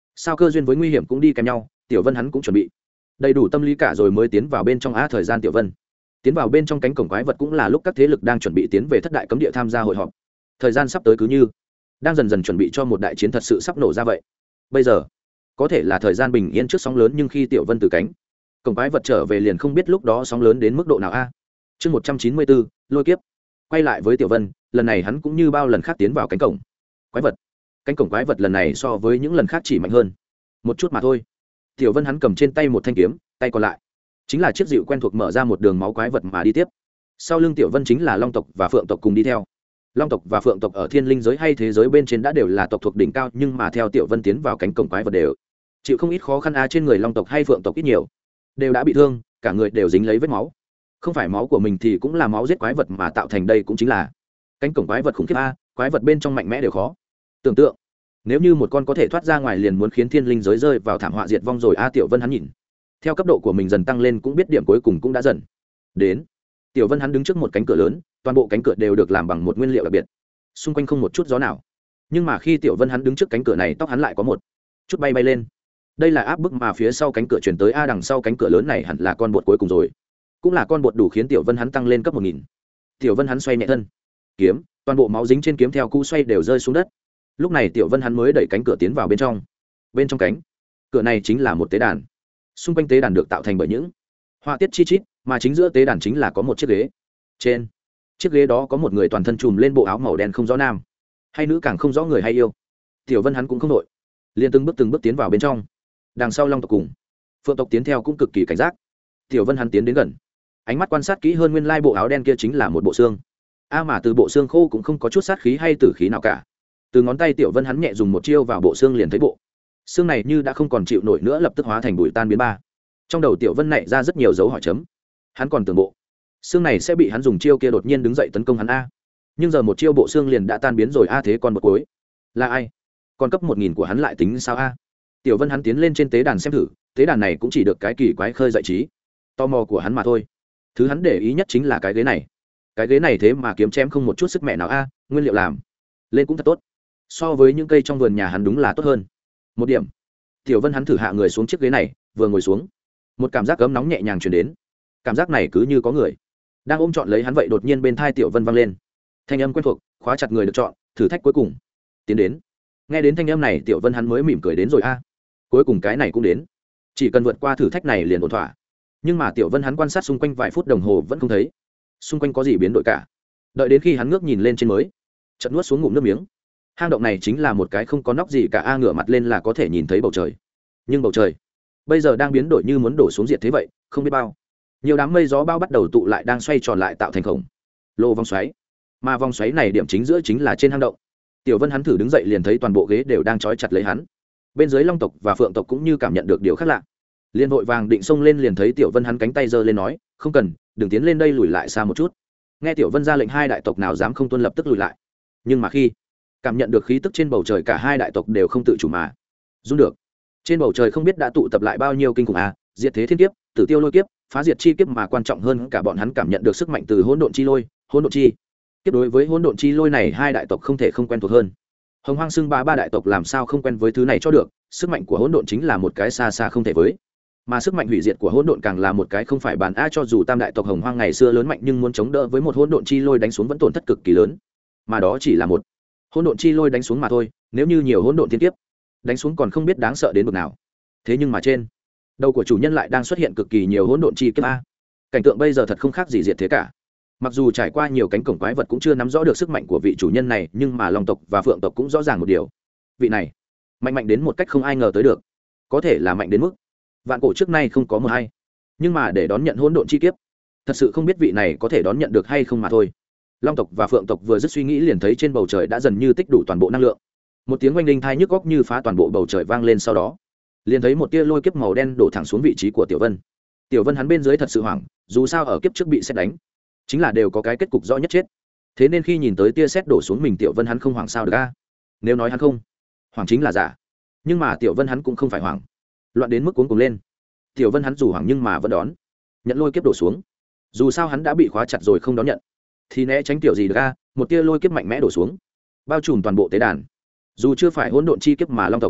sao cơ duyên với nguy hiểm cũng đi kèm nhau, Tiểu Vân hắn cũng chuẩn bị đầy đủ tâm lý cả rồi mới tiến vào bên trong. a thời gian Tiểu Vân tiến vào bên trong cánh cổng quái vật cũng là lúc các thế lực đang chuẩn bị tiến về thất đại cấm địa tham gia hội họp. Thời gian sắp tới cứ như đang dần dần chuẩn bị cho một đại chiến thật sự sắp nổ ra vậy. Bây giờ có thể là thời gian bình yên trước sóng lớn, nhưng khi Tiểu Vân từ cánh cổng quái vật trở về liền không biết lúc đó sóng lớn đến mức độ nào a. Chương một trăm chín mươi bốn, lôi kiếp. Quay lại với Tiểu Vân, lần này hắn cũng như bao lần khác tiến vào cánh cổng quái vật. Cánh cổng quái vật lần này so với những lần khác chỉ mạnh hơn một chút mà thôi. Tiểu Vân hắn cầm trên tay một thanh kiếm, tay còn lại chính là chiếc dịu quen thuộc, mở ra một đường máu quái vật mà đi tiếp. Sau lưng Tiểu Vân chính là Long tộc và Phượng tộc cùng đi theo. Long tộc và Phượng tộc ở thiên linh giới hay thế giới bên trên đã đều là tộc thuộc đỉnh cao, nhưng mà theo Tiểu Vân tiến vào cánh cổng quái vật đều chịu không ít khó khăn. a trên người Long tộc hay Phượng tộc ít nhiều đều đã bị thương, cả người đều dính lấy vết máu, không phải máu của mình thì cũng là máu giết quái vật mà tạo thành. Đây cũng chính là cánh cổng quái vật khủng khiếp a, quái vật bên trong mạnh mẽ đều khó tưởng tượng. Nếu như một con có thể thoát ra ngoài liền muốn khiến thiên linh giới rơi vào thảm họa diệt vong rồi a. Tiểu Vân hắn nhìn theo cấp độ của mình dần tăng lên, cũng biết điểm cuối cùng cũng đã dần đến. Tiểu Vân hắn đứng trước một cánh cửa lớn, toàn bộ cánh cửa đều được làm bằng một nguyên liệu đặc biệt, xung quanh không một chút gió nào. Nhưng mà khi Tiểu Vân hắn đứng trước cánh cửa này, tóc hắn lại có một chút bay bay lên. Đây là áp bức mà phía sau cánh cửa chuyển tới a. Đằng sau cánh cửa lớn này hẳn là con bột cuối cùng rồi, cũng là con bột đủ khiến Tiểu Vân hắn tăng lên cấp một nghìn. Tiểu Vân hắn xoay nhẹ thân kiếm, toàn bộ máu dính trên kiếm theo cú xoay đều rơi xuống đất. Lúc này Tiểu Vân hắn mới đẩy cánh cửa tiến vào bên trong. Bên trong cánh cửa này chính là một tế đàn, xung quanh tế đàn được tạo thành bởi những họa tiết chi chít, mà chính giữa tế đàn chính là có một chiếc ghế. Trên chiếc ghế đó có một người toàn thân trùm lên bộ áo màu đen, không rõ nam hay nữ, càng không rõ người hay yêu. Tiểu Vân hắn cũng không đội, liền từng bước từng bước tiến vào bên trong. Đằng sau Long tộc cùng Phượng tộc tiến theo cũng cực kỳ cảnh giác. Tiểu Vân hắn tiến đến gần, ánh mắt quan sát kỹ hơn, nguyên lai bộ áo đen kia chính là một bộ xương a, mà từ bộ xương khô cũng không có chút sát khí hay tử khí nào cả. Từ ngón tay Tiểu Vân hắn nhẹ dùng một chiêu vào bộ xương, liền thấy bộ xương này như đã không còn chịu nổi nữa, lập tức hóa thành bụi tan biến ba. Trong đầu Tiểu Vân nảy ra rất nhiều dấu hỏi chấm. Hắn còn tưởng bộ xương này sẽ bị hắn dùng chiêu kia đột nhiên đứng dậy tấn công hắn a, nhưng giờ một chiêu bộ xương liền đã tan biến rồi a. Thế còn một cuối là ai? Còn cấp một nghìn của hắn lại tính sao a? Tiểu Vân hắn tiến lên trên tế đàn xem thử, tế đàn này cũng chỉ được cái kỳ quái khơi dậy trí tò mò của hắn mà thôi. Thứ hắn để ý nhất chính là cái ghế này. Cái ghế này thế mà kiếm chém không một chút sức mẹ nào a, nguyên liệu làm lên cũng thật tốt, so với những cây trong vườn nhà hắn đúng là tốt hơn một điểm. Tiểu Vân hắn thử hạ người xuống chiếc ghế này, vừa ngồi xuống, một cảm giác ấm nóng nhẹ nhàng truyền đến. Cảm giác này cứ như có người đang ôm trọn lấy hắn vậy. Đột nhiên bên thai Tiểu Vân vang lên thanh âm quen thuộc, khóa chặt người được chọn, thử thách cuối cùng tiến đến. Nghe đến thanh âm này, Tiểu Vân hắn mới mỉm cười, đến rồi a, cuối cùng cái này cũng đến, chỉ cần vượt qua thử thách này liền ổn thỏa. Nhưng mà Tiểu Vân hắn quan sát xung quanh vài phút đồng hồ vẫn không thấy xung quanh có gì biến đổi cả. Đợi đến khi hắn ngước nhìn lên trên mới chợt nuốt xuống ngụm nước miếng. Hang động này chính là một cái không có nóc gì cả a, ngửa mặt lên là có thể nhìn thấy bầu trời. Nhưng bầu trời bây giờ đang biến đổi như muốn đổ xuống diệt thế vậy, không biết bao nhiều đám mây gió bao bắt đầu tụ lại, đang xoay tròn lại tạo thành khổng lồ vòng xoáy. Mà vòng xoáy này điểm chính giữa chính là trên hang động. Tiểu Vân hắn thử đứng dậy liền thấy toàn bộ ghế đều đang trói chặt lấy hắn. Bên dưới Long tộc và Phượng tộc cũng như cảm nhận được điều khác lạ, liền vội vàng định xông lên, liền thấy Tiểu Vân hắn cánh tay giơ lên nói, không cần, đừng tiến lên đây, lùi lại xa một chút. Nghe Tiểu Vân ra lệnh, hai đại tộc nào dám không tuân, lập tức lùi lại. Nhưng mà khi cảm nhận được khí tức trên bầu trời, cả hai đại tộc đều không tự chủ mà run được. Trên bầu trời không biết đã tụ tập lại bao nhiêu kinh khủng a, diệt thế thiên kiếp, tử tiêu lôi kiếp, phá diệt chi kiếp, mà quan trọng hơn cả bọn hắn cảm nhận được sức mạnh từ hỗn độn chi lôi. Hỗn độn chi kiếp đối với hỗn độn chi lôi này, hai đại tộc không thể không quen thuộc hơn. Hồng Hoang xưng ba ba đại tộc làm sao không quen với thứ này cho được. Sức mạnh của hỗn độn chính là một cái xa xa không thể với, mà sức mạnh hủy diệt của hỗn độn càng là một cái không phải bàn a. Cho dù tam đại tộc Hồng Hoang ngày xưa lớn mạnh, nhưng muốn chống đỡ với một hỗn độn chi lôi đánh xuống vẫn tổn thất cực kỳ lớn, mà đó chỉ là một hỗn độn chi lôi đánh xuống mà thôi. Nếu như nhiều hỗn độn thiên kiếp đánh xuống còn không biết đáng sợ đến mức nào. Thế nhưng mà trên đầu của chủ nhân lại đang xuất hiện cực kỳ nhiều hỗn độn chi kiếp a. Cảnh tượng bây giờ thật không khác gì diệt thế cả. Mặc dù trải qua nhiều cánh cổng quái vật cũng chưa nắm rõ được sức mạnh của vị chủ nhân này, nhưng mà Long tộc và Phượng tộc cũng rõ ràng một điều, vị này mạnh mạnh đến một cách không ai ngờ tới được, có thể là mạnh đến mức vạn cổ trước nay không có một hay. Nhưng mà để đón nhận hỗn độn chi kiếp, thật sự không biết vị này có thể đón nhận được hay không mà thôi. Long tộc và Phượng tộc vừa dứt suy nghĩ liền thấy trên bầu trời đã dần như tích đủ toàn bộ năng lượng. Một tiếng oanh linh thai nhức góc như phá toàn bộ bầu trời vang lên, sau đó liền thấy một tia lôi kiếp màu đen đổ thẳng xuống vị trí của Tiểu Vân. Tiểu Vân hắn bên dưới thật sự hoảng, dù sao ở kiếp trước bị sét đánh chính là đều có cái kết cục rõ nhất chết. Thế nên khi nhìn tới tia sét đổ xuống mình, Tiểu Vân hắn không hoảng sao được a. Nếu nói hắn không hoảng chính là giả, nhưng mà Tiểu Vân hắn cũng không phải hoảng loạn đến mức cuống cuồng lên. Tiểu Vân hắn dù hoảng nhưng mà vẫn đón nhận lôi kiếp đổ xuống. Dù sao hắn đã bị khóa chặt rồi, không đón nhận thì né tránh tiểu gì được a. Một tia lôi kiếp mạnh mẽ đổ xuống, bao trùm toàn bộ tế đàn. Dù chưa phải hỗn độn chi kiếp mà Long tộc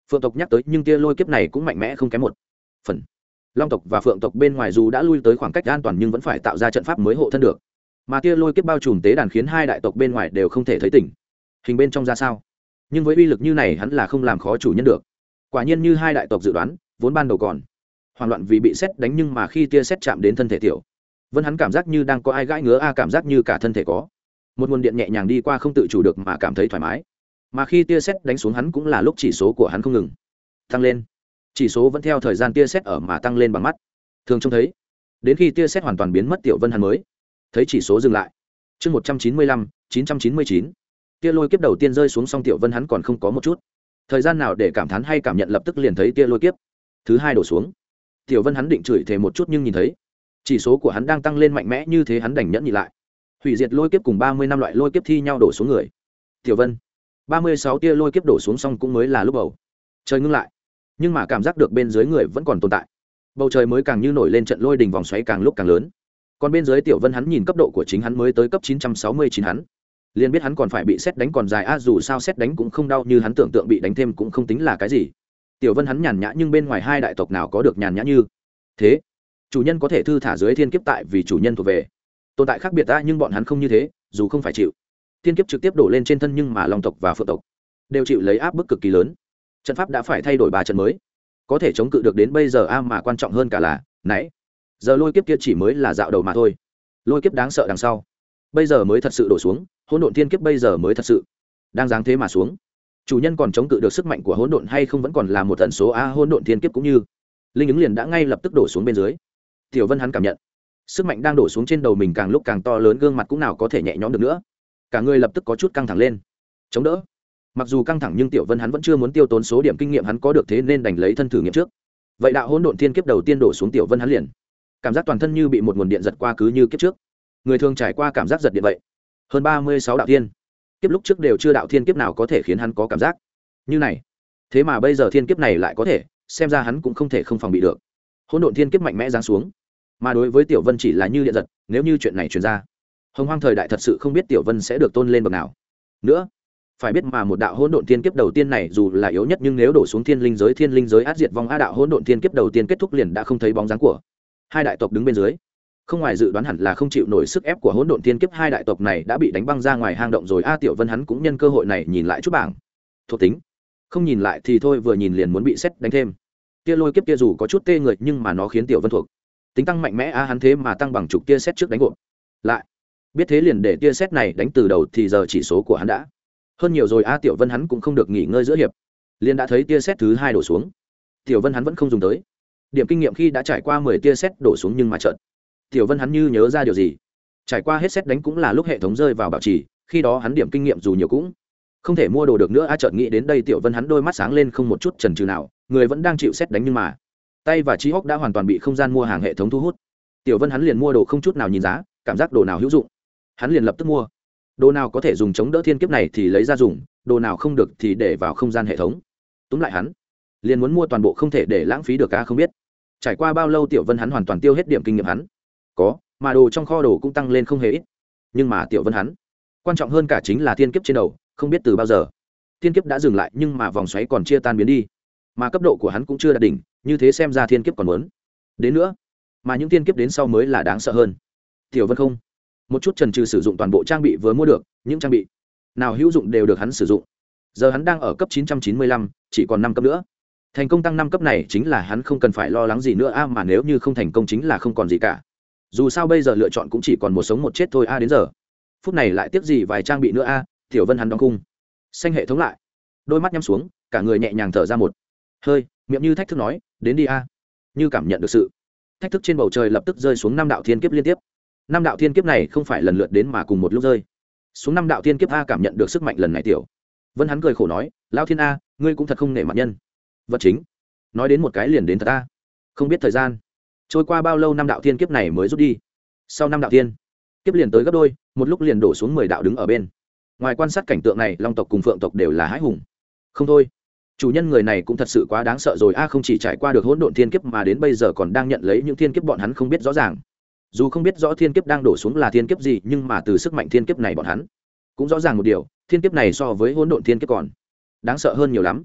Phượng tộc nhắc tới nhưng tia lôi kiếp này cũng mạnh mẽ không kém một phần. Long tộc và phượng tộc bên ngoài dù đã lui tới khoảng cách an toàn nhưng vẫn phải tạo ra trận pháp mới hộ thân được, mà tia lôi kiếp bao trùm tế đàn khiến hai đại tộc bên ngoài đều không thể thấy tỉnh hình bên trong ra sao. Nhưng với uy lực như này hắn là không làm khó chủ nhân được. Quả nhiên như hai đại tộc dự đoán, vốn ban đầu còn hoảng loạn vì bị sét đánh, nhưng mà khi tia sét chạm đến thân thể Tiểu Vân hắn cảm giác như đang có ai gãi ngứa a, cảm giác như cả thân thể có một nguồn điện nhẹ nhàng đi qua, không tự chủ được mà cảm thấy thoải mái. Mà khi tia sét đánh xuống hắn cũng là lúc chỉ số của hắn không ngừng tăng lên, chỉ số vẫn theo thời gian tia sét ở mà tăng lên bằng mắt thường trông thấy, đến khi tia sét hoàn toàn biến mất Tiểu Vân hắn mới thấy chỉ số dừng lại. Chương một trăm chín mươi lăm, chín trăm chín mươi chín. Tia lôi kiếp đầu tiên rơi xuống xong Tiểu Vân hắn còn không có một chút thời gian nào để cảm thán hay cảm nhận, lập tức liền thấy tia lôi kiếp thứ hai đổ xuống. Tiểu Vân hắn định chửi thề một chút nhưng nhìn thấy chỉ số của hắn đang tăng lên mạnh mẽ như thế, hắn đành nhẫn nhị lại. Hủy diệt lôi kiếp cùng ba mươi năm loại lôi kiếp thi nhau đổ xuống người Tiểu Vân. ba mươi sáu tia lôi kiếp đổ xuống xong cũng mới là lúc bầu trời ngưng lại, nhưng mà cảm giác được bên dưới người vẫn còn tồn tại. Bầu trời mới càng như nổi lên trận lôi đình, vòng xoáy càng lúc càng lớn. Còn bên dưới Tiểu Vân hắn nhìn cấp độ của chính hắn mới tới cấp chín trăm sáu mươi chín, hắn liền biết hắn còn phải bị sét đánh còn dài a, dù sao sét đánh cũng không đau như hắn tưởng tượng, bị đánh thêm cũng không tính là cái gì. Tiểu Vân hắn nhàn nhã, nhưng bên ngoài hai đại tộc nào có được nhàn nhã như thế. Chủ nhân có thể thư thả dưới thiên kiếp tại vì chủ nhân thuộc về tồn tại khác biệt ta, nhưng bọn hắn không như thế. Dù không phải chịu thiên kiếp trực tiếp đổ lên trên thân, nhưng mà Long tộc và Phượng tộc đều chịu lấy áp bức cực kỳ lớn. Trận pháp đã phải thay đổi ba trận mới có thể chống cự được đến bây giờ a, mà quan trọng hơn cả là nãy giờ lôi kiếp kia chỉ mới là dạo đầu mà thôi. Lôi kiếp đáng sợ đằng sau bây giờ mới thật sự đổ xuống, hỗn độn thiên kiếp bây giờ mới thật sự đang giáng thế mà xuống. Chủ nhân còn chống cự được sức mạnh của hỗn độn hay không vẫn còn là một tần số a. Hỗn độn thiên kiếp cũng như linh ứng liền đã ngay lập tức đổ xuống bên dưới. Tiểu Vân hắn cảm nhận sức mạnh đang đổ xuống trên đầu mình càng lúc càng to lớn, gương mặt cũng nào có thể nhẹ nhõm được nữa, cả người lập tức có chút căng thẳng lên chống đỡ. Mặc dù căng thẳng nhưng Tiểu Vân hắn vẫn chưa muốn tiêu tốn số điểm kinh nghiệm hắn có được, thế nên đành lấy thân thử nghiệm trước. Vậy đạo hỗn độn thiên kiếp đầu tiên đổ xuống Tiểu Vân hắn liền cảm giác toàn thân như bị một nguồn điện giật qua, cứ như kiếp trước người thường trải qua cảm giác giật điện vậy. Hơn ba mươi sáu đạo thiên kiếp lúc trước đều chưa đạo thiên kiếp nào có thể khiến hắn có cảm giác như này, thế mà bây giờ thiên kiếp này lại có thể, xem ra hắn cũng không thể không phòng bị được. Hỗn độn thiên kiếp mạnh mẽ giáng xuống, mà đối với Tiểu Vân chỉ là như điện giật. Nếu như chuyện này truyền ra, hồng hoang thời đại thật sự không biết Tiểu Vân sẽ được tôn lên bậc nào nữa. Phải biết mà một đạo hỗn độn thiên kiếp đầu tiên này dù là yếu nhất, nhưng nếu đổ xuống thiên linh giới, thiên linh giới át diệt vong a. Đạo hỗn độn thiên kiếp đầu tiên kết thúc liền đã không thấy bóng dáng của hai đại tộc đứng bên dưới, không ngoài dự đoán hẳn là không chịu nổi sức ép của hỗn độn thiên kiếp. Hai đại tộc này đã bị đánh băng ra ngoài hang động rồi a. Tiểu Vân hắn cũng nhân cơ hội này nhìn lại chút bảng thuộc tính, không nhìn lại thì thôi, vừa nhìn liền muốn bị xét đánh thêm. Tia lôi kiếp kia dù có chút tê người nhưng mà nó khiến Tiểu Vân thuộc tính tăng mạnh mẽ a. Hắn thế mà tăng bằng chục tia xét trước đánh gộp lại, biết thế liền để tia xét này đánh từ đầu thì giờ chỉ số của hắn đã hơn nhiều rồi a. Tiểu Vân hắn cũng không được nghỉ ngơi giữa hiệp, liền đã thấy tia xét thứ hai đổ xuống. Tiểu Vân hắn vẫn không dùng tới điểm kinh nghiệm khi đã trải qua mười tia xét đổ xuống, nhưng mà chợt Tiểu Vân hắn như nhớ ra điều gì, trải qua hết xét đánh cũng là lúc hệ thống rơi vào bảo trì, khi đó hắn điểm kinh nghiệm dù nhiều cũng không thể mua đồ được nữa a. Chợt nghĩ đến đây Tiểu Vân hắn đôi mắt sáng lên, không một chút chần chừ nào, người vẫn đang chịu xét đánh nhưng mà tay và trí óc đã hoàn toàn bị không gian mua hàng hệ thống thu hút. Tiểu Vân hắn liền mua đồ không chút nào nhìn giá, cảm giác đồ nào hữu dụng hắn liền lập tức mua. Đồ nào có thể dùng chống đỡ thiên kiếp này thì lấy ra dùng, đồ nào không được thì để vào không gian hệ thống. Túm lại hắn liền muốn mua toàn bộ, không thể để lãng phí được a. Không biết trải qua bao lâu Tiểu Vân hắn hoàn toàn tiêu hết điểm kinh nghiệm hắn có, mà đồ trong kho đồ cũng tăng lên không hề ít. Nhưng mà Tiểu Vân hắn quan trọng hơn cả chính là thiên kiếp trên đầu, không biết từ bao giờ thiên kiếp đã dừng lại, nhưng mà vòng xoáy còn chia tan biến đi, mà cấp độ của hắn cũng chưa đạt đỉnh, như thế xem ra thiên kiếp còn muốn đến nữa, mà những thiên kiếp đến sau mới là đáng sợ hơn. Tiểu Vân không một chút chần chừ sử dụng toàn bộ trang bị vừa mua được, những trang bị nào hữu dụng đều được hắn sử dụng. Giờ hắn đang ở cấp chín trăm chín mươi lăm, chỉ còn năm cấp nữa. Thành công tăng năm cấp này chính là hắn không cần phải lo lắng gì nữa a, mà nếu như không thành công chính là không còn gì cả. Dù sao bây giờ lựa chọn cũng chỉ còn một sống một chết thôi a. Đến giờ phút này lại tiếc gì vài trang bị nữa a. Tiểu Vân hắn đóng khung xanh hệ thống lại, đôi mắt nhắm xuống, cả người nhẹ nhàng thở ra một hơi, miệng như thách thức nói, đến đi a. Như cảm nhận được sự thách thức trên bầu trời, lập tức rơi xuống năm đạo thiên kiếp liên tiếp. Năm đạo thiên kiếp này không phải lần lượt đến mà cùng một lúc rơi xuống năm đạo thiên kiếp a. Cảm nhận được sức mạnh lần này Tiểu Vân hắn cười khổ nói, Lão Thiên a, ngươi cũng thật không nể mặt nhân vật chính, nói đến một cái liền đến thật a. Không biết thời gian trôi qua bao lâu năm đạo thiên kiếp này mới rút đi. Sau năm đạo thiên kiếp liền tới gấp đôi, một lúc liền đổ xuống mười đạo. Đứng ở bên ngoài quan sát cảnh tượng này, Long tộc cùng Phượng tộc đều là hãi hùng không thôi. Chủ nhân người này cũng thật sự quá đáng sợ rồi a. Không chỉ trải qua được hỗn độn thiên kiếp mà đến bây giờ còn đang nhận lấy những thiên kiếp bọn hắn không biết rõ ràng. Dù không biết rõ thiên kiếp đang đổ xuống là thiên kiếp gì, nhưng mà từ sức mạnh thiên kiếp này bọn hắn cũng rõ ràng một điều, thiên kiếp này so với hỗn độn thiên kiếp còn đáng sợ hơn nhiều lắm.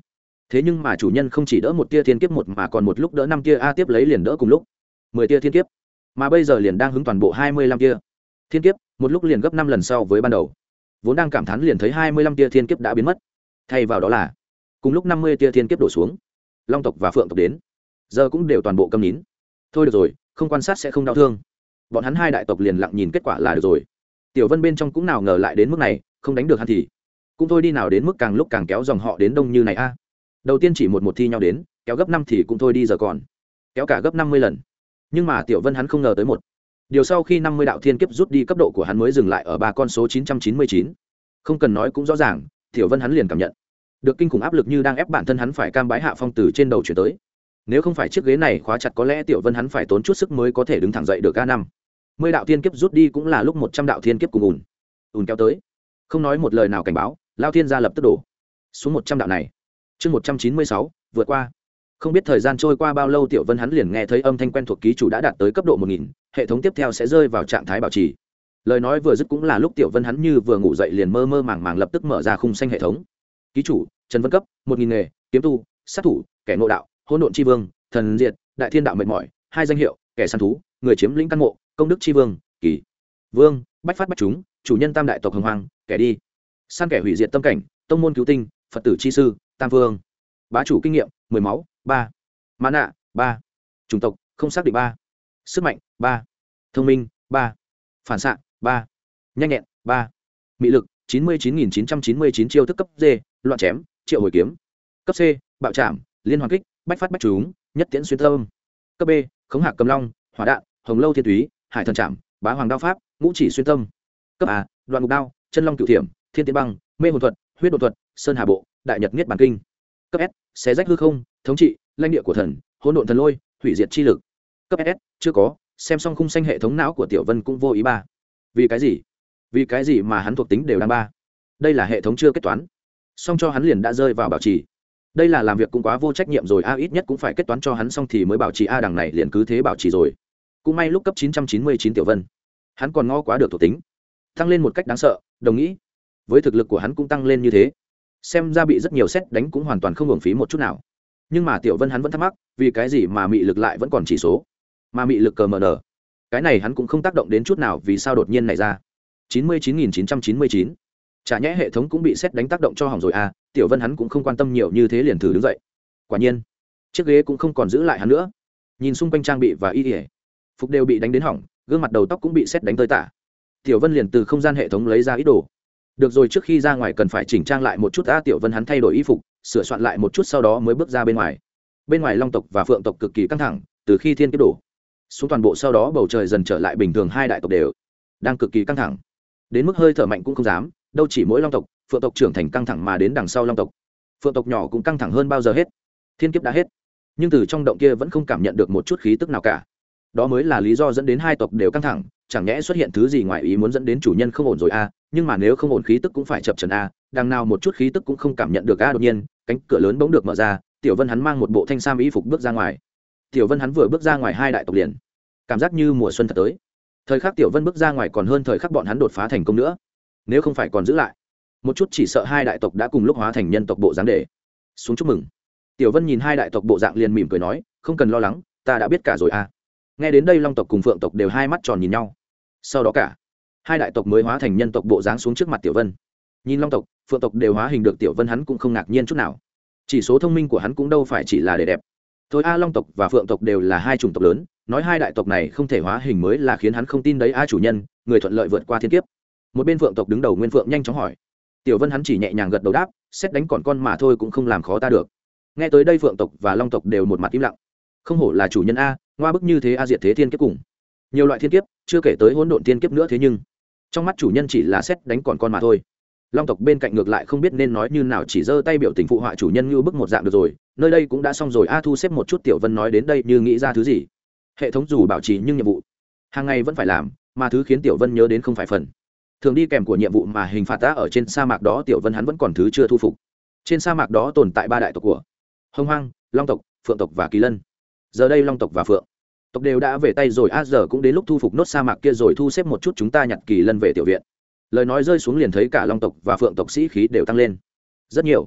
thế nhưng mà chủ nhân không chỉ đỡ một tia thiên kiếp một mà còn một lúc đỡ năm tia a tiếp lấy liền đỡ cùng lúc mười tia thiên kiếp, mà bây giờ liền đang hứng toàn bộ hai mươi lăm tia thiên kiếp, một lúc liền gấp năm lần sau với ban đầu. Vốn đang cảm thán liền thấy hai mươi lăm tia thiên kiếp đã biến mất, thay vào đó là cùng lúc năm mươi tia thiên kiếp đổ xuống. Long tộc và Phượng tộc đến giờ cũng đều toàn bộ câm nín. Thôi được rồi, không quan sát sẽ không đau thương. Bọn hắn hai đại tộc liền lặng nhìn kết quả là được rồi. Tiểu Vân bên trong cũng nào ngờ lại đến mức này, không đánh được hắn thì cũng thôi đi, nào đến mức càng lúc càng kéo dòng họ đến đông như này a. Đầu tiên chỉ một một thi nhau đến, kéo gấp năm thì cũng thôi đi, giờ còn kéo cả gấp năm mươi lần. Nhưng mà Tiểu Vân hắn không ngờ tới một điều, sau khi năm mươi đạo thiên kiếp rút đi, cấp độ của hắn mới dừng lại ở ba con số chín trăm chín mươi chín. Không cần nói cũng rõ ràng, Tiểu Vân hắn liền cảm nhận được kinh khủng áp lực như đang ép bản thân hắn phải cam bái hạ phong từ trên đầu chuyển tới. Nếu không phải chiếc ghế này khóa chặt, có lẽ Tiểu Vân hắn phải tốn chút sức mới có thể đứng thẳng dậy được. A năm mươi đạo thiên kiếp rút đi cũng là lúc một trăm đạo thiên kiếp cùng ùn ùn kéo tới, không nói một lời nào cảnh báo, Lao Thiên gia lập tức đổ xuống một trăm đạo này. Chương một trăm chín mươi sáu vượt qua. Không biết thời gian trôi qua bao lâu, Tiểu Vân hắn liền nghe thấy âm thanh quen thuộc, ký chủ đã đạt tới cấp độ một nghìn, hệ thống tiếp theo sẽ rơi vào trạng thái bảo trì. Lời nói vừa dứt cũng là lúc Tiểu Vân hắn như vừa ngủ dậy, liền mơ mơ màng màng lập tức mở ra khung xanh hệ thống. Ký chủ Trần Vân cấp một nghìn nghề kiếm tu, sát thủ, kẻ ngộ đạo, hỗn độn chi vương, thần diệt, đại thiên đạo mệt mỏi, hai danh hiệu, kẻ săn thú, người chiếm lĩnh căn mộ, công đức chi vương, kỳ vương, bách phát bách chúng, chủ nhân tam đại tộc hồng hoàng, kẻ đi săn kẻ hủy diệt tâm cảnh, tông môn cứu tinh, phật tử chi sư, tam vương, bá chủ kinh nghiệm mười máu ba, mã nạ ba, chủng tộc không xác định ba, sức mạnh ba, thông minh ba, phản xạ ba, nhanh nhẹn ba, mị lực chín mươi chín nghìn chín trăm chín mươi chín, chiêu thức cấp D, loạn chém, triệu hồi kiếm. Cấp C, bạo chạm, liên hoàn kích, bách phát bách trúng, nhất tiễn xuyên tâm. Cấp B, khống hạc cầm long, hỏa đạn, hồng lâu thiên túy, hải thần chạm, bá hoàng đao pháp, ngũ chỉ xuyên tâm. Cấp A, đoạn ngục đao, chân long cửu thiểm, thiên tiến băng, mê hồn thuật, huyết đột thuật, sơn hà bộ, đại nhật niết bàn kinh. Cấp S, xé rách hư không, thống trị, lãnh địa của thần, hỗn độn thần lôi, hủy diệt chi lực. Cấp S, chưa có, xem xong khung xanh hệ thống não của Tiểu Vân cũng vô ý ba. Vì cái gì? Vì cái gì mà hắn thuộc tính đều đang ba? Đây là hệ thống chưa kết toán, xong cho hắn liền đã rơi vào bảo trì. Đây là làm việc cũng quá vô trách nhiệm rồi a, ít nhất cũng phải kết toán cho hắn xong thì mới bảo trì a, đằng này liền cứ thế bảo trì rồi. Cũng may lúc cấp chín trăm chín mươi chín Tiểu Vân hắn còn ngó quá được thuộc tính, tăng lên một cách đáng sợ, đồng nghĩ với thực lực của hắn cũng tăng lên như thế, xem ra bị rất nhiều xét đánh cũng hoàn toàn không hưởng phí một chút nào. Nhưng mà Tiểu Vân hắn vẫn thắc mắc, vì cái gì mà mị lực lại vẫn còn chỉ số, mà mị lực cờ mờ nở cái này hắn cũng không tác động đến chút nào, vì sao đột nhiên này ra chín mươi chín nghìn chín trăm chín mươi chín. Chả nhẽ hệ thống cũng bị xét đánh tác động cho hỏng rồi à? Tiểu Vân hắn cũng không quan tâm nhiều như thế, liền thử đứng dậy. Quả nhiên chiếc ghế cũng không còn giữ lại hắn nữa, nhìn xung quanh trang bị và y ỉa phục đều bị đánh đến hỏng, gương mặt đầu tóc cũng bị xét đánh tơi tả. Tiểu Vân liền từ không gian hệ thống lấy ra ít đồ. Được rồi, trước khi ra ngoài cần phải chỉnh trang lại một chút. A Tiểu Vân hắn thay đổi y phục, sửa soạn lại một chút, sau đó mới bước ra bên ngoài. Bên ngoài Long tộc và Phượng tộc cực kỳ căng thẳng, từ khi thiên kiếp đổ xuống toàn bộ, sau đó bầu trời dần trở lại bình thường, hai đại tộc đều đang cực kỳ căng thẳng, đến mức hơi thở mạnh cũng không dám. Đâu chỉ mỗi Long tộc, Phượng tộc trưởng thành căng thẳng, mà đến đằng sau Long tộc, Phượng tộc nhỏ cũng căng thẳng hơn bao giờ hết. Thiên kiếp đã hết, nhưng từ trong động kia vẫn không cảm nhận được một chút khí tức nào cả. Đó mới là lý do dẫn đến hai tộc đều căng thẳng. Chẳng nhẽ xuất hiện thứ gì ngoài ý muốn dẫn đến chủ nhân không ổn rồi a? Nhưng mà nếu không ổn, khí tức cũng phải chập trần a. Đằng nào một chút khí tức cũng không cảm nhận được a. Đột nhiên cánh cửa lớn bỗng được mở ra, Tiểu Vân hắn mang một bộ thanh sam y phục bước ra ngoài. Tiểu Vân hắn vừa bước ra ngoài, hai đại tộc liền cảm giác như mùa xuân thật tới. Thời khắc Tiểu Vân bước ra ngoài còn hơn thời khắc bọn hắn đột phá thành công nữa. Nếu không phải còn giữ lại một chút, chỉ sợ hai đại tộc đã cùng lúc hóa thành nhân tộc bộ dáng để xuống chúc mừng. Tiểu Vân nhìn hai đại tộc bộ dạng liền mỉm cười nói, không cần lo lắng, ta đã biết cả rồi a. Nghe đến đây Long tộc cùng Phượng tộc đều hai mắt tròn nhìn nhau. Sau đó cả hai đại tộc mới hóa thành nhân tộc bộ dáng xuống trước mặt Tiểu Vân. Nhìn Long tộc, Phượng tộc đều hóa hình được, Tiểu Vân hắn cũng không ngạc nhiên chút nào. Chỉ số thông minh của hắn cũng đâu phải chỉ là để đẹp thôi a. Long tộc và Phượng tộc đều là hai chủng tộc lớn, nói hai đại tộc này không thể hóa hình mới là khiến hắn không tin đấy a. Chủ nhân, người thuận lợi vượt qua thiên kiếp. Một bên Phượng tộc đứng đầu Nguyên Phượng nhanh chóng hỏi. Tiểu Vân hắn chỉ nhẹ nhàng gật đầu đáp, xét đánh còn con mà thôi, cũng không làm khó ta được. Nghe tới đây Phượng tộc và Long tộc đều một mặt im lặng. Không hổ là chủ nhân a, ngoa bức như thế a, diệt thế thiên kiếp cùng nhiều loại thiên kiếp, chưa kể tới hỗn độn thiên kiếp nữa, thế nhưng trong mắt chủ nhân chỉ là xét đánh còn con mà thôi. Long tộc bên cạnh ngược lại không biết nên nói như nào, chỉ giơ tay biểu tình phụ họa chủ nhân như bức một dạng. Được rồi, nơi đây cũng đã xong rồi a. Thu xếp một chút. Tiểu Vân nói đến đây như nghĩ ra thứ gì. Hệ thống dù bảo trì nhưng nhiệm vụ hàng ngày vẫn phải làm, mà thứ khiến Tiểu Vân nhớ đến không phải phần thường đi kèm của nhiệm vụ mà hình phạt đã ở trên sa mạc đó. Tiểu Vân hắn vẫn còn thứ chưa thu phục. Trên sa mạc đó tồn tại ba đại tộc của Hồng Hoang, Long tộc, Phượng tộc và Kỳ Lân. Giờ đây Long tộc và Phượng tộc đều đã về tay rồi a. Giờ cũng đến lúc thu phục nốt sa mạc kia rồi. Thu xếp một chút, chúng ta nhặt Kỳ Lân về tiểu viện. Lời nói rơi xuống liền thấy cả Long tộc và Phượng tộc sĩ khí đều tăng lên rất nhiều.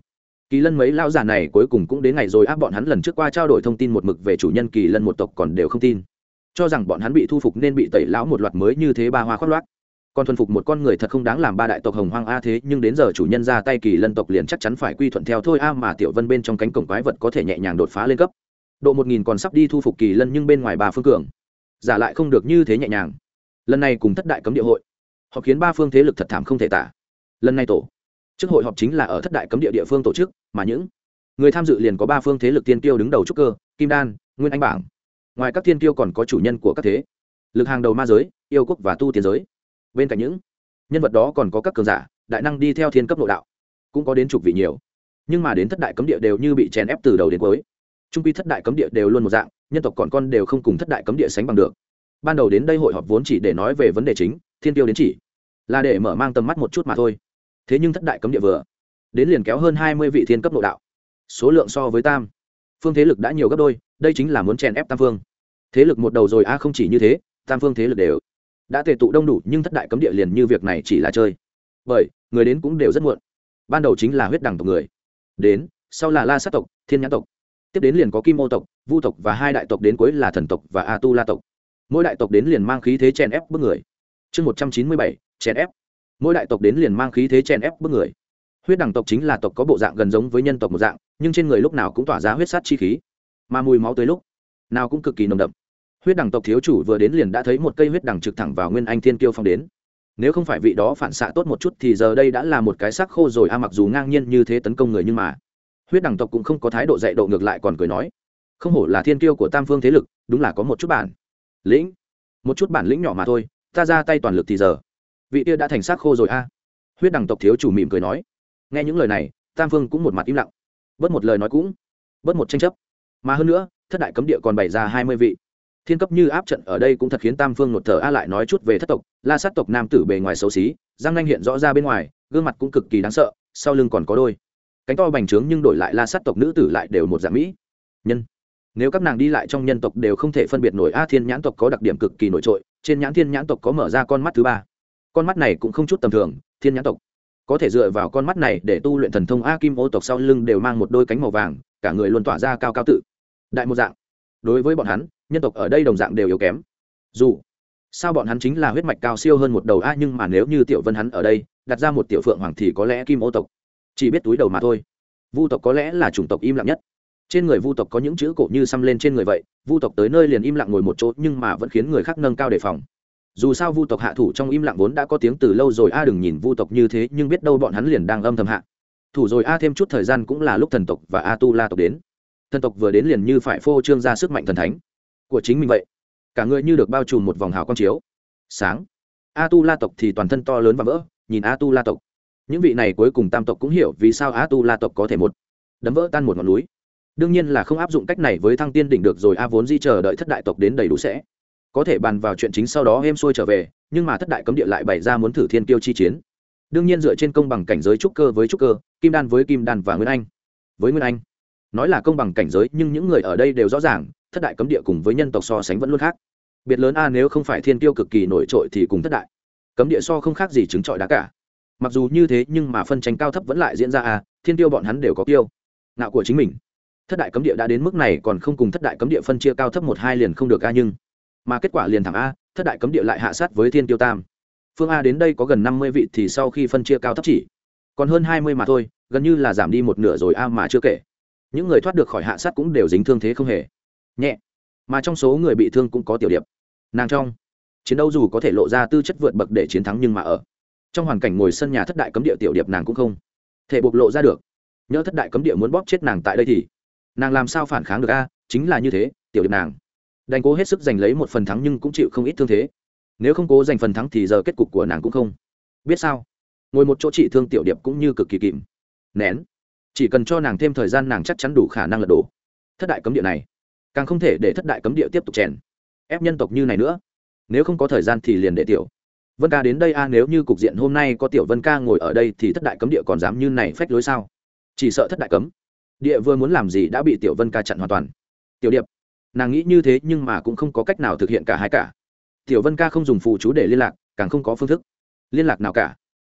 Kỳ lân mấy lao giả này cuối cùng cũng đến ngày rồi áp bọn hắn lần trước qua trao đổi thông tin một mực về chủ nhân kỳ lân một tộc còn đều không tin, cho rằng bọn hắn bị thu phục nên bị tẩy lão một loạt mới như thế ba hoa khoác loát. Còn thuần phục một con người thật không đáng làm ba đại tộc hồng hoang a, thế nhưng đến giờ chủ nhân ra tay kỳ lân tộc liền chắc chắn phải quy thuận theo thôi a, mà Tiểu Vân bên trong cánh cổng quái vật có thể nhẹ nhàng đột phá lên cấp độ một nghìn còn sắp đi thu phục kỳ lân, nhưng bên ngoài ba phương cường giả lại không được như thế nhẹ nhàng. Lần này cùng thất đại cấm địa hội họ khiến ba phương thế lực thật thảm không thể tả. Lần này tổ chức hội họp chính là ở thất đại cấm địa địa phương tổ chức, mà những người tham dự liền có ba phương thế lực tiên tiêu đứng đầu trúc cơ, kim đan, nguyên anh bảng. Ngoài các tiên tiêu còn có chủ nhân của các thế lực hàng đầu ma giới, yêu quốc và tu tiên giới. Bên cạnh những nhân vật đó còn có các cường giả đại năng đi theo thiên cấp nội đạo, cũng có đến chục vị nhiều. Nhưng mà đến thất đại cấm địa đều như bị chèn ép từ đầu đến cuối. Trung quy thất đại cấm địa đều luôn một dạng, nhân tộc còn con đều không cùng thất đại cấm địa sánh bằng được. Ban đầu đến đây hội họp vốn chỉ để nói về vấn đề chính, thiên tiêu đến chỉ là để mở mang tầm mắt một chút mà thôi. Thế nhưng thất đại cấm địa vừa đến liền kéo hơn hai mươi vị thiên cấp nội đạo, số lượng so với tam phương thế lực đã nhiều gấp đôi, đây chính là muốn chèn ép tam phương thế lực một đầu rồi a. Không chỉ như thế, tam phương thế lực đều đã tề tụ đông đủ, nhưng thất đại cấm địa liền như việc này chỉ là chơi, bởi người đến cũng đều rất muộn. Ban đầu chính là huyết đẳng tộc người đến, sau là la sát tộc, thiên nhãn tộc, tiếp đến liền có kim ô tộc, vu tộc và hai đại tộc, đến cuối là thần tộc và a tu la tộc. Mỗi đại tộc đến liền mang khí thế chèn ép bước người. Chương một trăm chín mươi bảy, chèn ép. Mỗi đại tộc đến liền mang khí thế chèn ép bước người. Huyết đẳng tộc chính là tộc có bộ dạng gần giống với nhân tộc một dạng, nhưng trên người lúc nào cũng tỏa ra huyết sát chi khí, mà mùi máu tới lúc nào cũng cực kỳ nồng đậm. Huyết đẳng tộc thiếu chủ vừa đến liền đã thấy một cây huyết đẳng trực thẳng vào nguyên anh thiên kiêu phong đến. Nếu không phải vị đó phản xạ tốt một chút thì giờ đây đã là một cái xác khô rồi a. Mặc dù ngang nhiên như thế tấn công người, nhưng mà huyết đẳng tộc cũng không có thái độ dạy độ, ngược lại còn cười nói, không hổ là thiên kiêu của tam phương thế lực, đúng là có một chút bản lĩnh, một chút bản lĩnh nhỏ mà thôi, ta ra tay toàn lực thì giờ vị kia đã thành xác khô rồi a. Huyết đẳng tộc thiếu chủ mỉm cười nói. Nghe những lời này, tam phương cũng một mặt im lặng, bớt một lời nói cũng bớt một tranh chấp, mà hơn nữa thất đại cấm địa còn bày ra hai mươi vị thiên cấp như áp trận ở đây cũng thật khiến tam phương nột thở a. Lại nói chút về thất tộc, la sát tộc nam tử bề ngoài xấu xí, răng nanh hiện rõ ra bên ngoài, gương mặt cũng cực kỳ đáng sợ, sau lưng còn có đôi cánh to bành trướng, nhưng đổi lại la sát tộc nữ tử lại đều một dạng mỹ nhân. Nếu các nàng đi lại trong nhân tộc đều không thể phân biệt nổi a. Thiên nhãn tộc có đặc điểm cực kỳ nổi trội, trên nhãn thiên nhãn tộc có mở ra con mắt thứ ba, con mắt này cũng không chút tầm thường, thiên nhãn tộc có thể dựa vào con mắt này để tu luyện thần thông a. Kim ô tộc sau lưng đều mang một đôi cánh màu vàng, cả người luôn tỏa ra cao cao tự đại một dạng. Đối với bọn hắn, nhân tộc ở đây đồng dạng đều yếu kém, dù sao bọn hắn chính là huyết mạch cao siêu hơn một đầu a. Nhưng mà nếu như Tiểu Vân hắn ở đây đặt ra một tiểu phượng hoàng thì có lẽ kim ô tộc chỉ biết túi đầu mà thôi. Vu tộc có lẽ là chủng tộc im lặng nhất, trên người vu tộc có những chữ cổ như xăm lên trên người vậy. Vu tộc tới nơi liền im lặng ngồi một chỗ, nhưng mà vẫn khiến người khác nâng cao đề phòng. Dù sao vu tộc hạ thủ trong im lặng vốn đã có tiếng từ lâu rồi a. Đừng nhìn vu tộc như thế, nhưng biết đâu bọn hắn liền đang âm thầm hạ thủ rồi a. Thêm chút thời gian cũng là lúc thần tộc và a tu la tộc đến. Thần tộc vừa đến liền như phải phô trương ra sức mạnh thần thánh của chính mình vậy, cả người như được bao trùm một vòng hào quang chiếu sáng. A tu la tộc thì toàn thân to lớn và vỡ, nhìn a tu la tộc, những vị này cuối cùng tam tộc cũng hiểu vì sao a tu la tộc có thể một đấm vỡ tan một ngọn núi. Đương nhiên là không áp dụng cách này với thăng tiên đỉnh được rồi a. Vốn di chờ đợi thất đại tộc đến đầy đủ sẽ có thể bàn vào chuyện chính, sau đó êm xuôi trở về, nhưng mà thất đại cấm địa lại bày ra muốn thử thiên kiêu chi chiến. Đương nhiên dựa trên công bằng cảnh giới trúc cơ với trúc cơ, kim đan với kim đan và nguyên anh với nguyên anh. Nói là công bằng cảnh giới, nhưng những người ở đây đều rõ ràng thất đại cấm địa cùng với nhân tộc so sánh vẫn luôn khác biệt lớn a. Nếu không phải thiên kiêu cực kỳ nổi trội thì cùng thất đại cấm địa so không khác gì trứng trọi đá cả. Mặc dù như thế nhưng mà phân tranh cao thấp vẫn lại diễn ra a. Thiên kiêu bọn hắn đều có kiêu ngạo của chính mình, thất đại cấm địa đã đến mức này còn không cùng thất đại cấm địa phân chia cao thấp một hai liền không được a. Nhưng mà kết quả liền thẳng a, thất đại cấm địa lại hạ sát với thiên kiêu tam phương a. Đến đây có gần năm mươi vị thì sau khi phân chia cao thấp chỉ còn hơn hai mươi mà thôi, gần như là giảm đi một nửa rồi a. Mà chưa kể những người thoát được khỏi hạ sát cũng đều dính thương thế không hề nhẹ, mà trong số người bị thương cũng có Tiểu Điệp. Nàng trong chiến đấu dù có thể lộ ra tư chất vượt bậc để chiến thắng, nhưng mà ở trong hoàn cảnh ngồi sân nhà thất đại cấm địa, Tiểu Điệp nàng cũng không thể bộc lộ ra được. Nhớ thất đại cấm địa muốn bóp chết nàng tại đây thì nàng làm sao phản kháng được a. Chính là như thế, Tiểu Điệp nàng đành cố hết sức giành lấy một phần thắng, nhưng cũng chịu không ít thương thế. Nếu không cố giành phần thắng thì giờ kết cục của nàng cũng không biết sao. Ngồi một chỗ trị thương Tiểu Điệp cũng như cực kỳ kìm nén, chỉ cần cho nàng thêm thời gian nàng chắc chắn đủ khả năng lật đổ thất đại cấm địa này. Càng không thể để thất đại cấm địa tiếp tục chèn ép nhân tộc như này nữa. Nếu không có thời gian thì liền để Tiểu Vân ca đến đây a. Nếu như cục diện hôm nay có Tiểu Vân ca ngồi ở đây thì thất đại cấm địa còn dám như này phách lối sao? Chỉ sợ thất đại cấm địa vừa muốn làm gì đã bị Tiểu Vân ca chặn hoàn toàn. Tiểu Điệp nàng nghĩ như thế nhưng mà cũng không có cách nào thực hiện cả hai cả. Tiểu Vân ca không dùng phù chú để liên lạc, càng không có phương thức liên lạc nào cả.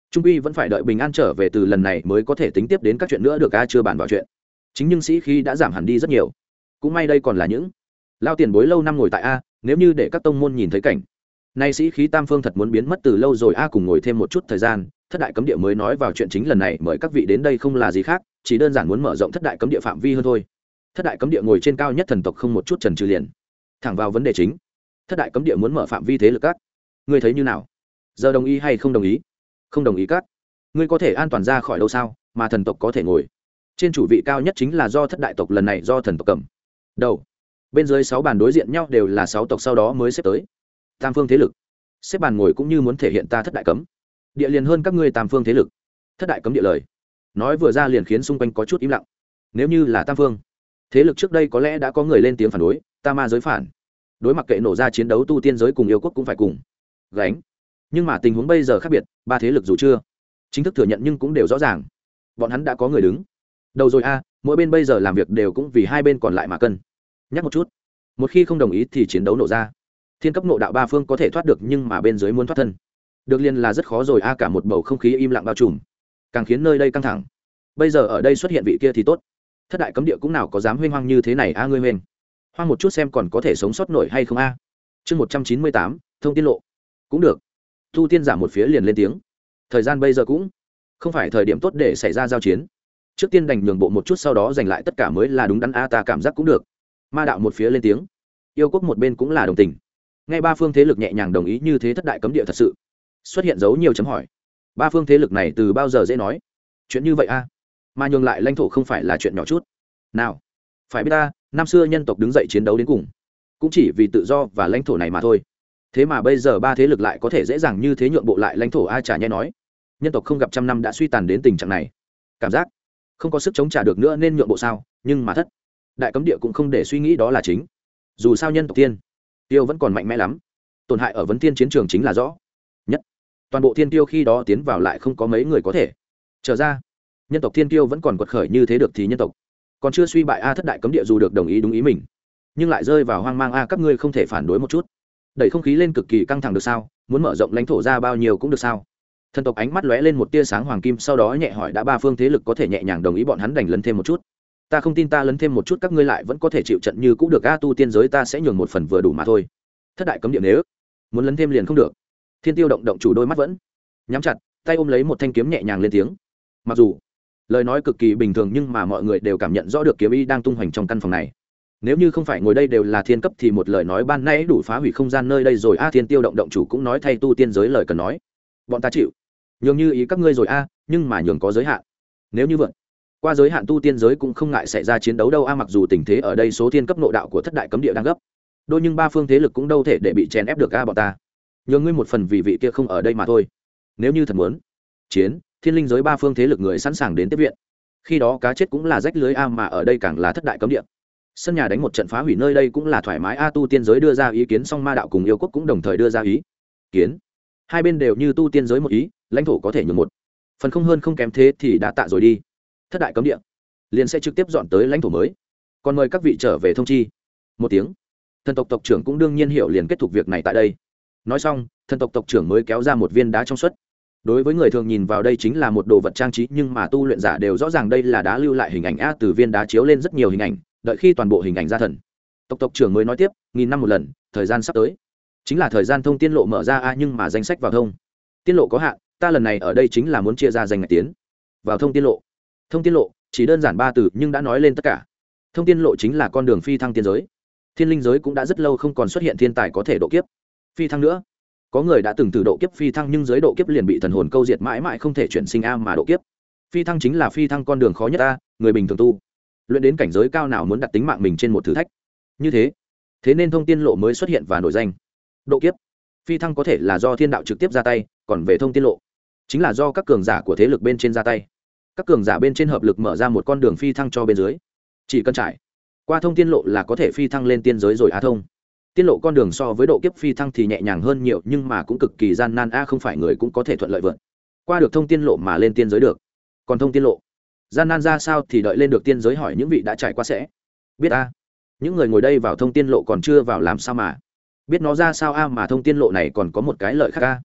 trung quy vẫn phải đợi bình an trở về từ lần này mới có thể tính tiếp đến các chuyện nữa được a, chưa bàn vào chuyện chính nhưng sĩ khí đã giảm hẳn đi rất nhiều. Cũng may đây còn là những lao tiền bối lâu năm ngồi tại a, nếu như để các tông môn nhìn thấy cảnh nay sĩ khí tam phương thật muốn biến mất từ lâu rồi a. Cùng ngồi thêm một chút thời gian, thất đại cấm địa mới nói vào chuyện chính lần này mời các vị đến đây không là gì khác, chỉ đơn giản muốn mở rộng thất đại cấm địa phạm vi hơn thôi. Thất đại cấm địa ngồi trên cao nhất thần tộc không một chút trần trừ liền thẳng vào vấn đề chính. Thất đại cấm địa muốn mở phạm vi thế lực các ngươi thấy như nào, giờ đồng ý hay không đồng ý? Không đồng ý các ngươi có thể an toàn ra khỏi đâu sao mà thần tộc có thể ngồi trên chủ vị cao nhất chính là do thất đại tộc lần này do thần tộc cầm đầu. Bên dưới sáu bàn đối diện nhau đều là sáu tộc sau đó mới xếp tới tam phương thế lực. Xếp bàn ngồi cũng như muốn thể hiện ta thất đại cấm địa liền hơn các ngươi tam phương thế lực. Thất đại cấm địa lời nói vừa ra liền khiến xung quanh có chút im lặng. Nếu như là tam phương thế lực trước đây có lẽ đã có người lên tiếng phản đối, ta ma giới phản đối mặc kệ nổ ra chiến đấu tu tiên giới cùng yêu quốc cũng phải cùng gánh. Nhưng mà tình huống bây giờ khác biệt, ba thế lực dù chưa chính thức thừa nhận nhưng cũng đều rõ ràng bọn hắn đã có người đứng đầu rồi a. Mỗi bên bây giờ làm việc đều cũng vì hai bên còn lại mà cân nhắc một chút. Một khi không đồng ý thì chiến đấu nổ ra, thiên cấp nộ đạo ba phương có thể thoát được nhưng mà bên dưới muốn thoát thân được liền là rất khó rồi a. Cả một bầu không khí im lặng bao trùm càng khiến nơi đây căng thẳng. Bây giờ ở đây xuất hiện vị kia thì tốt, thất đại cấm địa cũng nào có dám huênh hoang như thế này a. Ngươi huênh hoang một chút xem còn có thể sống sót nổi hay không a. Chương một trăm chín mươi tám thông tiên lộ cũng được. Tu tiên giả một phía liền lên tiếng, thời gian bây giờ cũng không phải thời điểm tốt để xảy ra giao chiến, trước tiên đành nhường bộ một chút sau đó giành lại tất cả mới là đúng đắn a. Ta cảm giác cũng được. Ma đạo một phía lên tiếng, yêu quốc một bên cũng là đồng tình. Ngay ba phương thế lực nhẹ nhàng đồng ý như thế, thất đại cấm địa thật sự xuất hiện dấu nhiều chấm hỏi. Ba phương thế lực này từ bao giờ dễ nói chuyện như vậy a? Mà nhường lại lãnh thổ không phải là chuyện nhỏ chút nào. Phải biết ta năm xưa nhân tộc đứng dậy chiến đấu đến cùng cũng chỉ vì tự do và lãnh thổ này mà thôi. Thế mà bây giờ ba thế lực lại có thể dễ dàng như thế nhượng bộ lại lãnh thổ a. Chả nhẽ nói nhân tộc không gặp trăm năm đã suy tàn đến tình trạng này, cảm giác không có sức chống trả được nữa nên nhượng bộ sao? Nhưng mà thất đại cấm địa cũng không để suy nghĩ đó là chính. Dù sao nhân tộc tiên tiêu vẫn còn mạnh mẽ lắm, tổn hại ở vấn tiên chiến trường chính là rõ nhất. Toàn bộ thiên tiêu khi đó tiến vào lại không có mấy người có thể trở ra. Nhân tộc thiên tiêu vẫn còn quật khởi như thế được thì nhân tộc còn chưa suy bại a. Thất đại cấm địa dù được đồng ý đúng ý mình nhưng lại rơi vào hoang mang a. Các ngươi không thể phản đối một chút, đẩy không khí lên cực kỳ căng thẳng được sao? Muốn mở rộng lãnh thổ ra bao nhiêu cũng được sao? Thần tộc ánh mắt lóe lên một tia sáng hoàng kim, sau đó nhẹ hỏi đã ba phương thế lực có thể nhẹ nhàng đồng ý bọn hắn đành lấn thêm một chút. Ta không tin ta lấn thêm một chút các ngươi lại vẫn có thể chịu trận như cũng được a. Tu tiên giới ta sẽ nhường một phần vừa đủ mà thôi. Thất đại cấm địa nếu muốn lấn thêm liền không được. Thiên tiêu động động chủ đôi mắt vẫn nhắm chặt, tay ôm lấy một thanh kiếm nhẹ nhàng lên tiếng. Mặc dù lời nói cực kỳ bình thường nhưng mà mọi người đều cảm nhận rõ được kiếm ý đang tung hoành trong căn phòng này. Nếu như không phải ngồi đây đều là thiên cấp thì một lời nói ban nãy đủ phá hủy không gian nơi đây rồi a. Thiên tiêu động động chủ cũng nói thay tu tiên giới lời cần nói, bọn ta chịu nhường như ý các ngươi rồi a. Nhưng mà nhường có giới hạn, nếu như vượt qua giới hạn tu tiên giới cũng không ngại xảy ra chiến đấu đâu a. Mặc dù tình thế ở đây số thiên cấp nội đạo của thất đại cấm địa đang gấp đôi nhưng ba phương thế lực cũng đâu thể để bị chèn ép được a. Bọn ta nhường ngươi một phần vì vị kia không ở đây mà thôi. Nếu như thật muốn chiến, thiên linh giới ba phương thế lực người sẵn sàng đến tiếp viện, khi đó cá chết cũng là rách lưới a. Mà ở đây càng là thất đại cấm địa, sân nhà đánh một trận phá hủy nơi đây cũng là thoải mái a. Tu tiên giới đưa ra ý kiến xong ma đạo cùng yêu quốc cũng đồng thời đưa ra ý kiến, hai bên đều như tu tiên giới một ý, lãnh thổ có thể nhường một phần không hơn không kém thế thì đã tạ rồi đi. Thất đại cấm địa liền sẽ trực tiếp dọn tới lãnh thổ mới, còn mời các vị trở về thông chi một tiếng. Thần tộc tộc trưởng cũng đương nhiên hiểu liền kết thúc việc này tại đây. Nói xong thần tộc tộc trưởng mới kéo ra một viên đá trong suốt. Đối với người thường nhìn vào đây chính là một đồ vật trang trí nhưng mà tu luyện giả đều rõ ràng đây là đá lưu lại hình ảnh a. Từ viên đá chiếu lên rất nhiều hình ảnh, đợi khi toàn bộ hình ảnh ra thần tộc tộc trưởng mới nói tiếp, nghìn năm một lần thời gian sắp tới chính là thời gian thông tiên lộ mở ra a. Nhưng mà danh sách vào thông tiên lộ có hạn, ta lần này ở đây chính là muốn chia ra danh ngạch tiến vào thông tiên lộ. Thông tiên lộ chỉ đơn giản ba từ nhưng đã nói lên tất cả. Thông tiên lộ chính là con đường phi thăng tiên giới. Thiên linh giới cũng đã rất lâu không còn xuất hiện thiên tài có thể độ kiếp phi thăng nữa. Có người đã từng thử độ kiếp phi thăng nhưng giới độ kiếp liền bị thần hồn câu diệt mãi mãi không thể chuyển sinh a. Mà độ kiếp phi thăng chính là phi thăng con đường khó nhất a. Người bình thường tu luyện đến cảnh giới cao nào muốn đặt tính mạng mình trên một thử thách như thế, thế nên thông tiên lộ mới xuất hiện và nổi danh. Độ kiếp phi thăng có thể là do thiên đạo trực tiếp ra tay, còn về thông tiên lộ chính là do các cường giả của thế lực bên trên ra tay. Các cường giả bên trên hợp lực mở ra một con đường phi thăng cho bên dưới, chỉ cần trải qua thông tiên lộ là có thể phi thăng lên tiên giới rồi. Á thông tiên lộ con đường so với độ kiếp phi thăng thì nhẹ nhàng hơn nhiều nhưng mà cũng cực kỳ gian nan a. Không phải người cũng có thể thuận lợi vượt qua được thông tiên lộ mà lên tiên giới được. Còn thông tiên lộ gian nan ra sao thì đợi lên được tiên giới hỏi những vị đã trải qua sẽ biết a. Những người ngồi đây vào thông tiên lộ còn chưa vào làm sao mà biết nó ra sao a. Mà thông tiên lộ này còn có một cái lợi khác a.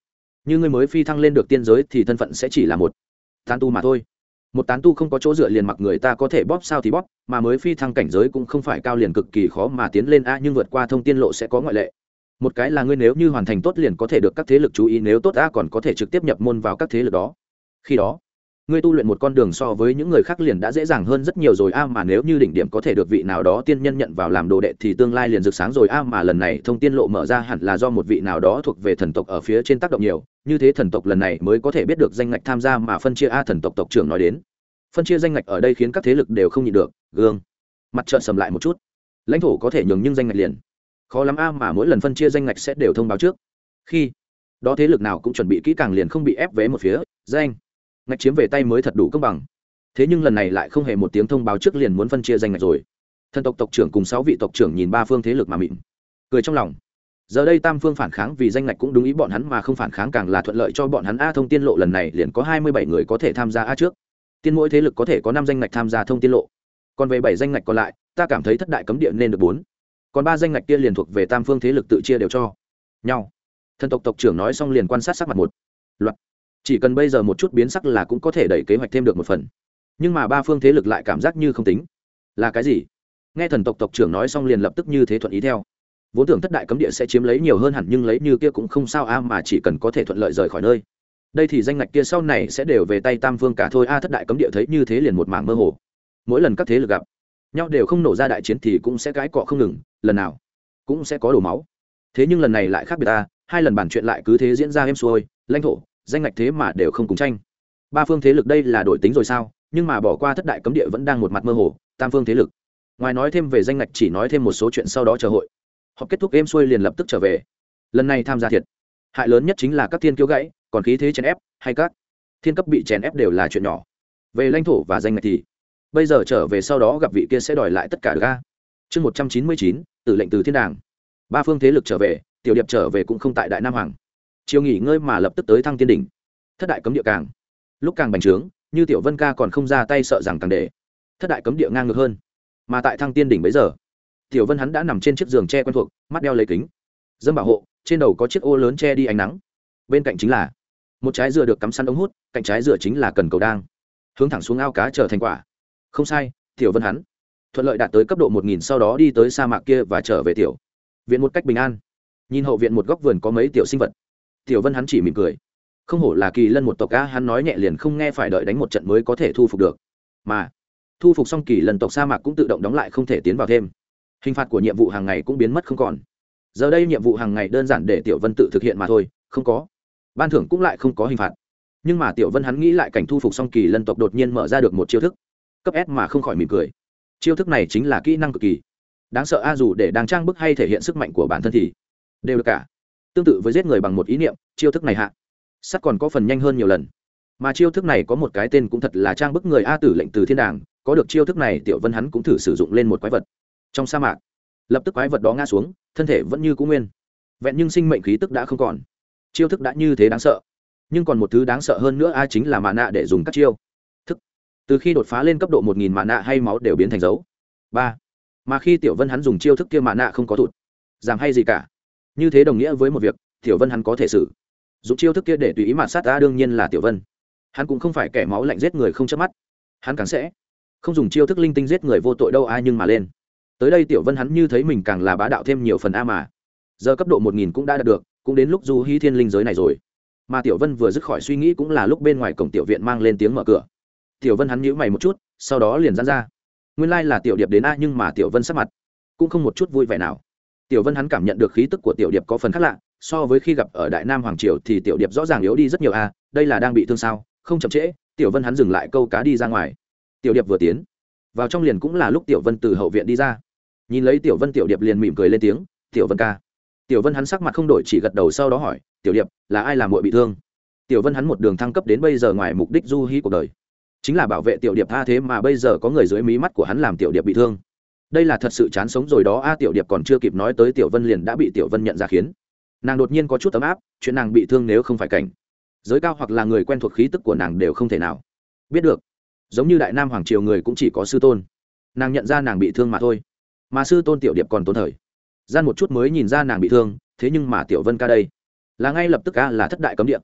như ngươi mới phi thăng lên được tiên giới thì thân phận sẽ chỉ là một tán tu mà thôi. Một tán tu không có chỗ dựa liền mặc người ta có thể bóp sao thì bóp, mà mới phi thăng cảnh giới cũng không phải cao liền cực kỳ khó mà tiến lên a, nhưng vượt qua thông tiên lộ sẽ có ngoại lệ. Một cái là ngươi nếu như hoàn thành tốt liền có thể được các thế lực chú ý, nếu tốt a còn có thể trực tiếp nhập môn vào các thế lực đó. Khi đó ngươi tu luyện một con đường so với những người khác liền đã dễ dàng hơn rất nhiều rồi a, mà nếu như đỉnh điểm có thể được vị nào đó tiên nhân nhận vào làm đồ đệ thì tương lai liền rực sáng rồi a, mà lần này thông tiên lộ mở ra hẳn là do một vị nào đó thuộc về thần tộc ở phía trên tác động nhiều, như thế thần tộc lần này mới có thể biết được danh ngạch tham gia mà phân chia a. Thần tộc tộc trưởng nói đến phân chia danh ngạch ở đây khiến các thế lực đều không nhịn được gương mặt trợn sầm lại một chút. Lãnh thổ có thể nhường nhưng danh ngạch liền khó lắm a, mà mỗi lần phân chia danh ngạch sẽ đều thông báo trước, khi đó thế lực nào cũng chuẩn bị kỹ càng liền không bị ép vé một phía, danh ngạch chiếm về tay mới thật đủ công bằng. Thế nhưng lần này lại không hề một tiếng thông báo trước liền muốn phân chia danh ngạch rồi. Thần tộc tộc trưởng cùng sáu vị tộc trưởng nhìn ba phương thế lực mà mỉm cười trong lòng. Giờ đây tam phương phản kháng vì danh ngạch cũng đúng ý bọn hắn, mà không phản kháng càng là thuận lợi cho bọn hắn a. Thông tiên lộ lần này liền có hai mươi bảy người có thể tham gia a, trước tiên mỗi thế lực có thể có năm danh ngạch tham gia thông tiên lộ, còn về bảy danh ngạch còn lại ta cảm thấy thất đại cấm địa nên được bốn, còn ba danh ngạch kia liền thuộc về tam phương thế lực tự chia đều cho nhau. Thần tộc tộc trưởng nói xong liền quan sát sắc mặt một loạt, chỉ cần bây giờ một chút biến sắc là cũng có thể đẩy kế hoạch thêm được một phần, nhưng mà ba phương thế lực lại cảm giác như không tính là cái gì. Nghe thần tộc tộc trưởng nói xong liền lập tức như thế thuận ý theo, vốn tưởng thất đại cấm địa sẽ chiếm lấy nhiều hơn hẳn, nhưng lấy như kia cũng không sao a, mà chỉ cần có thể thuận lợi rời khỏi nơi đây thì danh ngạch kia sau này sẽ đều về tay tam phương cả thôi a. Thất đại cấm địa thấy như thế liền một mảng mơ hồ, mỗi lần các thế lực gặp nhau đều không nổ ra đại chiến thì cũng sẽ cãi cọ không ngừng, lần nào cũng sẽ có đổ máu. Thế nhưng lần này lại khác biệt a, hai lần bản chuyện lại cứ thế diễn ra êm xuôi, lãnh thổ danh ngạch thế mà đều không cùng tranh. Ba phương thế lực đây là đổi tính rồi sao? Nhưng mà bỏ qua thất đại cấm địa vẫn đang một mặt mơ hồ, tam phương thế lực ngoài nói thêm về danh ngạch chỉ nói thêm một số chuyện, sau đó chờ hội họ kết thúc êm xuôi liền lập tức trở về. Lần này tham gia thiệt hại lớn nhất chính là các thiên kiêu gãy, còn khí thế chèn ép hay các thiên cấp bị chèn ép đều là chuyện nhỏ. Về lãnh thổ và danh ngạch thì bây giờ trở về sau đó gặp vị kia sẽ đòi lại tất cả ga. Chương một trăm chín mươi chín, tử lệnh từ thiên đàng. Ba phương thế lực trở về, tiểu điệp trở về cũng không tại Đại Nam Hoàng chiều nghỉ ngơi mà lập tức tới thăng tiên đỉnh. Thất đại cấm địa càng lúc càng bành trướng, như Tiểu Vân ca còn không ra tay sợ rằng càng để thất đại cấm địa ngang ngược hơn. Mà tại thăng tiên đỉnh bấy giờ, Tiểu Vân hắn đã nằm trên chiếc giường tre quen thuộc, mắt đeo lấy kính dâm bảo hộ, trên đầu có chiếc ô lớn che đi ánh nắng. Bên cạnh chính là một trái dừa được cắm sẵn ống hút, cạnh trái dừa chính là cần cầu đang hướng thẳng xuống ao cá chờ thành quả. Không sai, Tiểu Vân hắn thuận lợi đạt tới cấp độ một nghìn, sau đó đi tới sa mạc kia và trở về tiểu viện một cách bình an. Nhìn hậu viện một góc vườn có mấy tiểu sinh vật, Tiểu Vân hắn chỉ mỉm cười. Không hổ là kỳ lân một tộc a, hắn nói nhẹ liền không nghe phải đợi đánh một trận mới có thể thu phục được, mà thu phục xong kỳ lân tộc sa mạc cũng tự động đóng lại, không thể tiến vào thêm. Hình phạt của nhiệm vụ hàng ngày cũng biến mất không còn. Giờ đây nhiệm vụ hàng ngày đơn giản để Tiểu Vân tự thực hiện mà thôi, không có ban thưởng cũng lại không có hình phạt. Nhưng mà Tiểu Vân hắn nghĩ lại cảnh thu phục xong kỳ lân tộc đột nhiên mở ra được một chiêu thức cấp S mà không khỏi mỉm cười. Chiêu thức này chính là kỹ năng cực kỳ đáng sợ a, dù để đang trang bức hay thể hiện sức mạnh của bản thân thì đều được cả. Tương tự với giết người bằng một ý niệm, chiêu thức này hạ sắt còn có phần nhanh hơn nhiều lần. Mà chiêu thức này có một cái tên cũng thật là trang bức người a, tử lệnh từ thiên đàng. Có được chiêu thức này, Tiểu Vân hắn cũng thử sử dụng lên một quái vật trong sa mạc, lập tức quái vật đó ngã xuống, thân thể vẫn như cũ nguyên vẹn nhưng sinh mệnh khí tức đã không còn. Chiêu thức đã như thế đáng sợ, nhưng còn một thứ đáng sợ hơn nữa a, chính là mạ nạ để dùng các chiêu thức. Từ khi đột phá lên cấp độ một nghìn, mạ nạ hay máu đều biến thành dấu ba, mà khi Tiểu Vân hắn dùng chiêu thức kia, mạ nạ không có thụt giảm hay gì cả. Như thế đồng nghĩa với một việc, Tiểu Vân hắn có thể sử dụng chiêu thức kia để tùy ý mạt sát. A đương nhiên là Tiểu Vân hắn cũng không phải kẻ máu lạnh giết người không chớp mắt, hắn càng sẽ không dùng chiêu thức linh tinh giết người vô tội đâu ai. Nhưng mà lên tới đây Tiểu Vân hắn như thấy mình càng là bá đạo thêm nhiều phần a, mà giờ cấp độ một nghìn cũng đã đạt được, cũng đến lúc du hí thiên linh giới này rồi. Mà Tiểu Vân vừa dứt khỏi suy nghĩ cũng là lúc bên ngoài cổng tiểu viện mang lên tiếng mở cửa. Tiểu Vân hắn nhíu mày một chút, sau đó liền giãn ra. Nguyên lai là Tiểu Điệp đến a, nhưng mà Tiểu Vân sắc mặt cũng không một chút vui vẻ nào. Tiểu Vân hắn cảm nhận được khí tức của Tiểu Điệp có phần khác lạ, so với khi gặp ở Đại Nam Hoàng triều thì Tiểu Điệp rõ ràng yếu đi rất nhiều a. Đây là đang bị thương sao? Không chậm trễ, Tiểu Vân hắn dừng lại câu cá đi ra ngoài. Tiểu Điệp vừa tiến vào trong liền cũng là lúc Tiểu Vân từ hậu viện đi ra. Nhìn lấy Tiểu Vân, Tiểu Điệp liền mỉm cười lên tiếng, "Tiểu Vân ca." Tiểu Vân hắn sắc mặt không đổi, chỉ gật đầu, sau đó hỏi, "Tiểu Điệp, là ai làm muội bị thương?" Tiểu Vân hắn một đường thăng cấp đến bây giờ, ngoài mục đích du hí cuộc đời chính là bảo vệ Tiểu Điệp tha, thế mà bây giờ có người dưới mí mắt của hắn làm Tiểu Điệp bị thương. Đây là thật sự chán sống rồi đó a. Tiểu Điệp còn chưa kịp nói tới Tiểu Vân liền đã bị Tiểu Vân nhận ra, khiến nàng đột nhiên có chút ấm áp. Chuyện nàng bị thương nếu không phải cảnh giới cao hoặc là người quen thuộc khí tức của nàng đều không thể nào biết được. Giống như Đại Nam Hoàng triều người cũng chỉ có sư tôn nàng nhận ra nàng bị thương mà thôi, mà sư tôn Tiểu Điệp còn tốn thời gian một chút mới nhìn ra nàng bị thương. Thế nhưng mà Tiểu Vân ca đây là ngay lập tức a, là thất đại cấm địa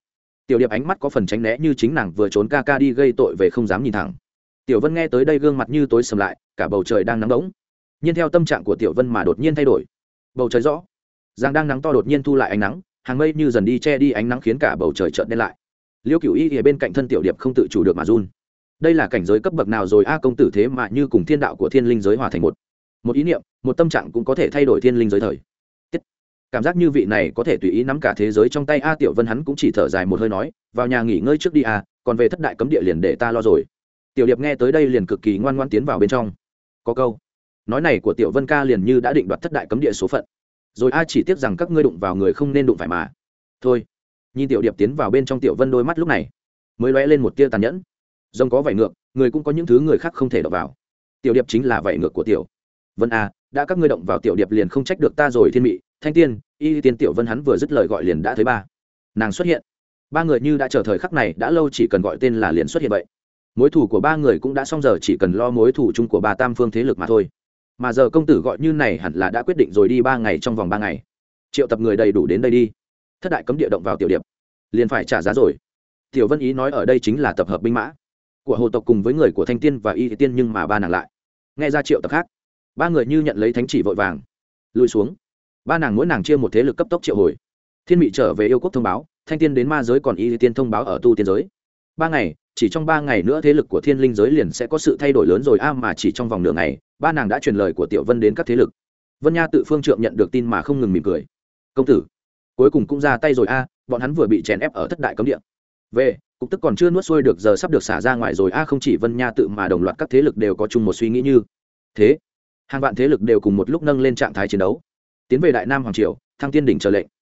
Tiểu điệp ánh mắt có phần tránh né, như chính nàng vừa trốn ca ca đi gây tội về không dám nhìn thẳng. Tiểu Vân nghe tới đây gương mặt như tối sầm lại, cả bầu trời đang nắng bỗng nhiên theo tâm trạng của Tiểu Vân mà đột nhiên thay đổi. Bầu trời rõ ràng đang nắng to đột nhiên thu lại ánh nắng, hàng mây như dần đi che đi ánh nắng khiến cả bầu trời chợt đen lại. Liêu Cửu Y ở bên cạnh thân Tiểu điệp không tự chủ được mà run. Đây là cảnh giới cấp bậc nào rồi a, công tử thế mà như cùng thiên đạo của thiên linh giới hòa thành một. Một ý niệm, một tâm trạng cũng có thể thay đổi thiên linh giới thời tiết. Cảm giác như vị này có thể tùy ý nắm cả thế giới trong tay a. Tiểu Vân hắn cũng chỉ thở dài một hơi nói, vào nhà nghỉ ngơi trước đi a, còn về thất đại cấm địa liền để ta lo rồi. Tiểu điệp nghe tới đây liền cực kỳ ngoan ngoãn tiến vào bên trong. Có câu nói này của Tiểu Vân ca liền như đã định đoạt thất đại cấm địa số phận rồi a, chỉ tiếc rằng các ngươi đụng vào người không nên đụng phải mà thôi. Nhìn Tiểu điệp tiến vào bên trong, Tiểu Vân đôi mắt lúc này mới lóe lên một tia tàn nhẫn. Rồng có vảy ngược, người cũng có những thứ người khác không thể động vào. Tiểu điệp chính là vảy ngược của Tiểu Vân a, đã các ngươi động vào Tiểu điệp liền không trách được ta rồi. Thiên Mị, Thanh Tiên, Y Tiên. Tiểu Vân hắn vừa dứt lời gọi liền đã thấy ba nàng xuất hiện. Ba người như đã chờ thời khắc này đã lâu, chỉ cần gọi tên là liền xuất hiện vậy. Mối thù của ba người cũng đã xong, giờ chỉ cần lo mối thù chung của ba tam phương thế lực mà thôi. Mà giờ công tử gọi như này hẳn là đã quyết định rồi đi. Ba ngày, trong vòng ba ngày triệu tập người đầy đủ đến đây đi. Thất đại cấm địa động vào Tiểu điệp liền phải trả giá rồi. Tiểu Vân ý nói ở đây chính là tập hợp binh mã của hồ tộc cùng với người của Thanh Tiên và Y Tiên, nhưng mà ba nàng lại nghe ra triệu tập khác. Ba người như nhận lấy thánh chỉ vội vàng lùi xuống. Ba nàng mỗi nàng chia một thế lực cấp tốc triệu hồi. Thiên Mị trở về yêu quốc thông báo, Thanh Tiên đến ma giới, còn Y Tiên thông báo ở tu tiên giới. Ba ngày, chỉ trong ba ngày nữa thế lực của thiên linh giới liền sẽ có sự thay đổi lớn rồi a. Mà chỉ trong vòng nửa ngày, ba nàng đã truyền lời của Tiểu Vân đến các thế lực. Vân Nha tự phương trượng nhận được tin mà không ngừng mỉm cười. Công tử cuối cùng cũng ra tay rồi a, bọn hắn vừa bị chèn ép ở thất đại cấm địa, về cục tức còn chưa nuốt xuôi được, giờ sắp được xả ra ngoài rồi a. Không chỉ Vân Nha tự mà đồng loạt các thế lực đều có chung một suy nghĩ như thế. Hàng vạn thế lực đều cùng một lúc nâng lên trạng thái chiến đấu, tiến về Đại Nam Hoàng Triều, Thăng Tiên đỉnh chờ lệnh.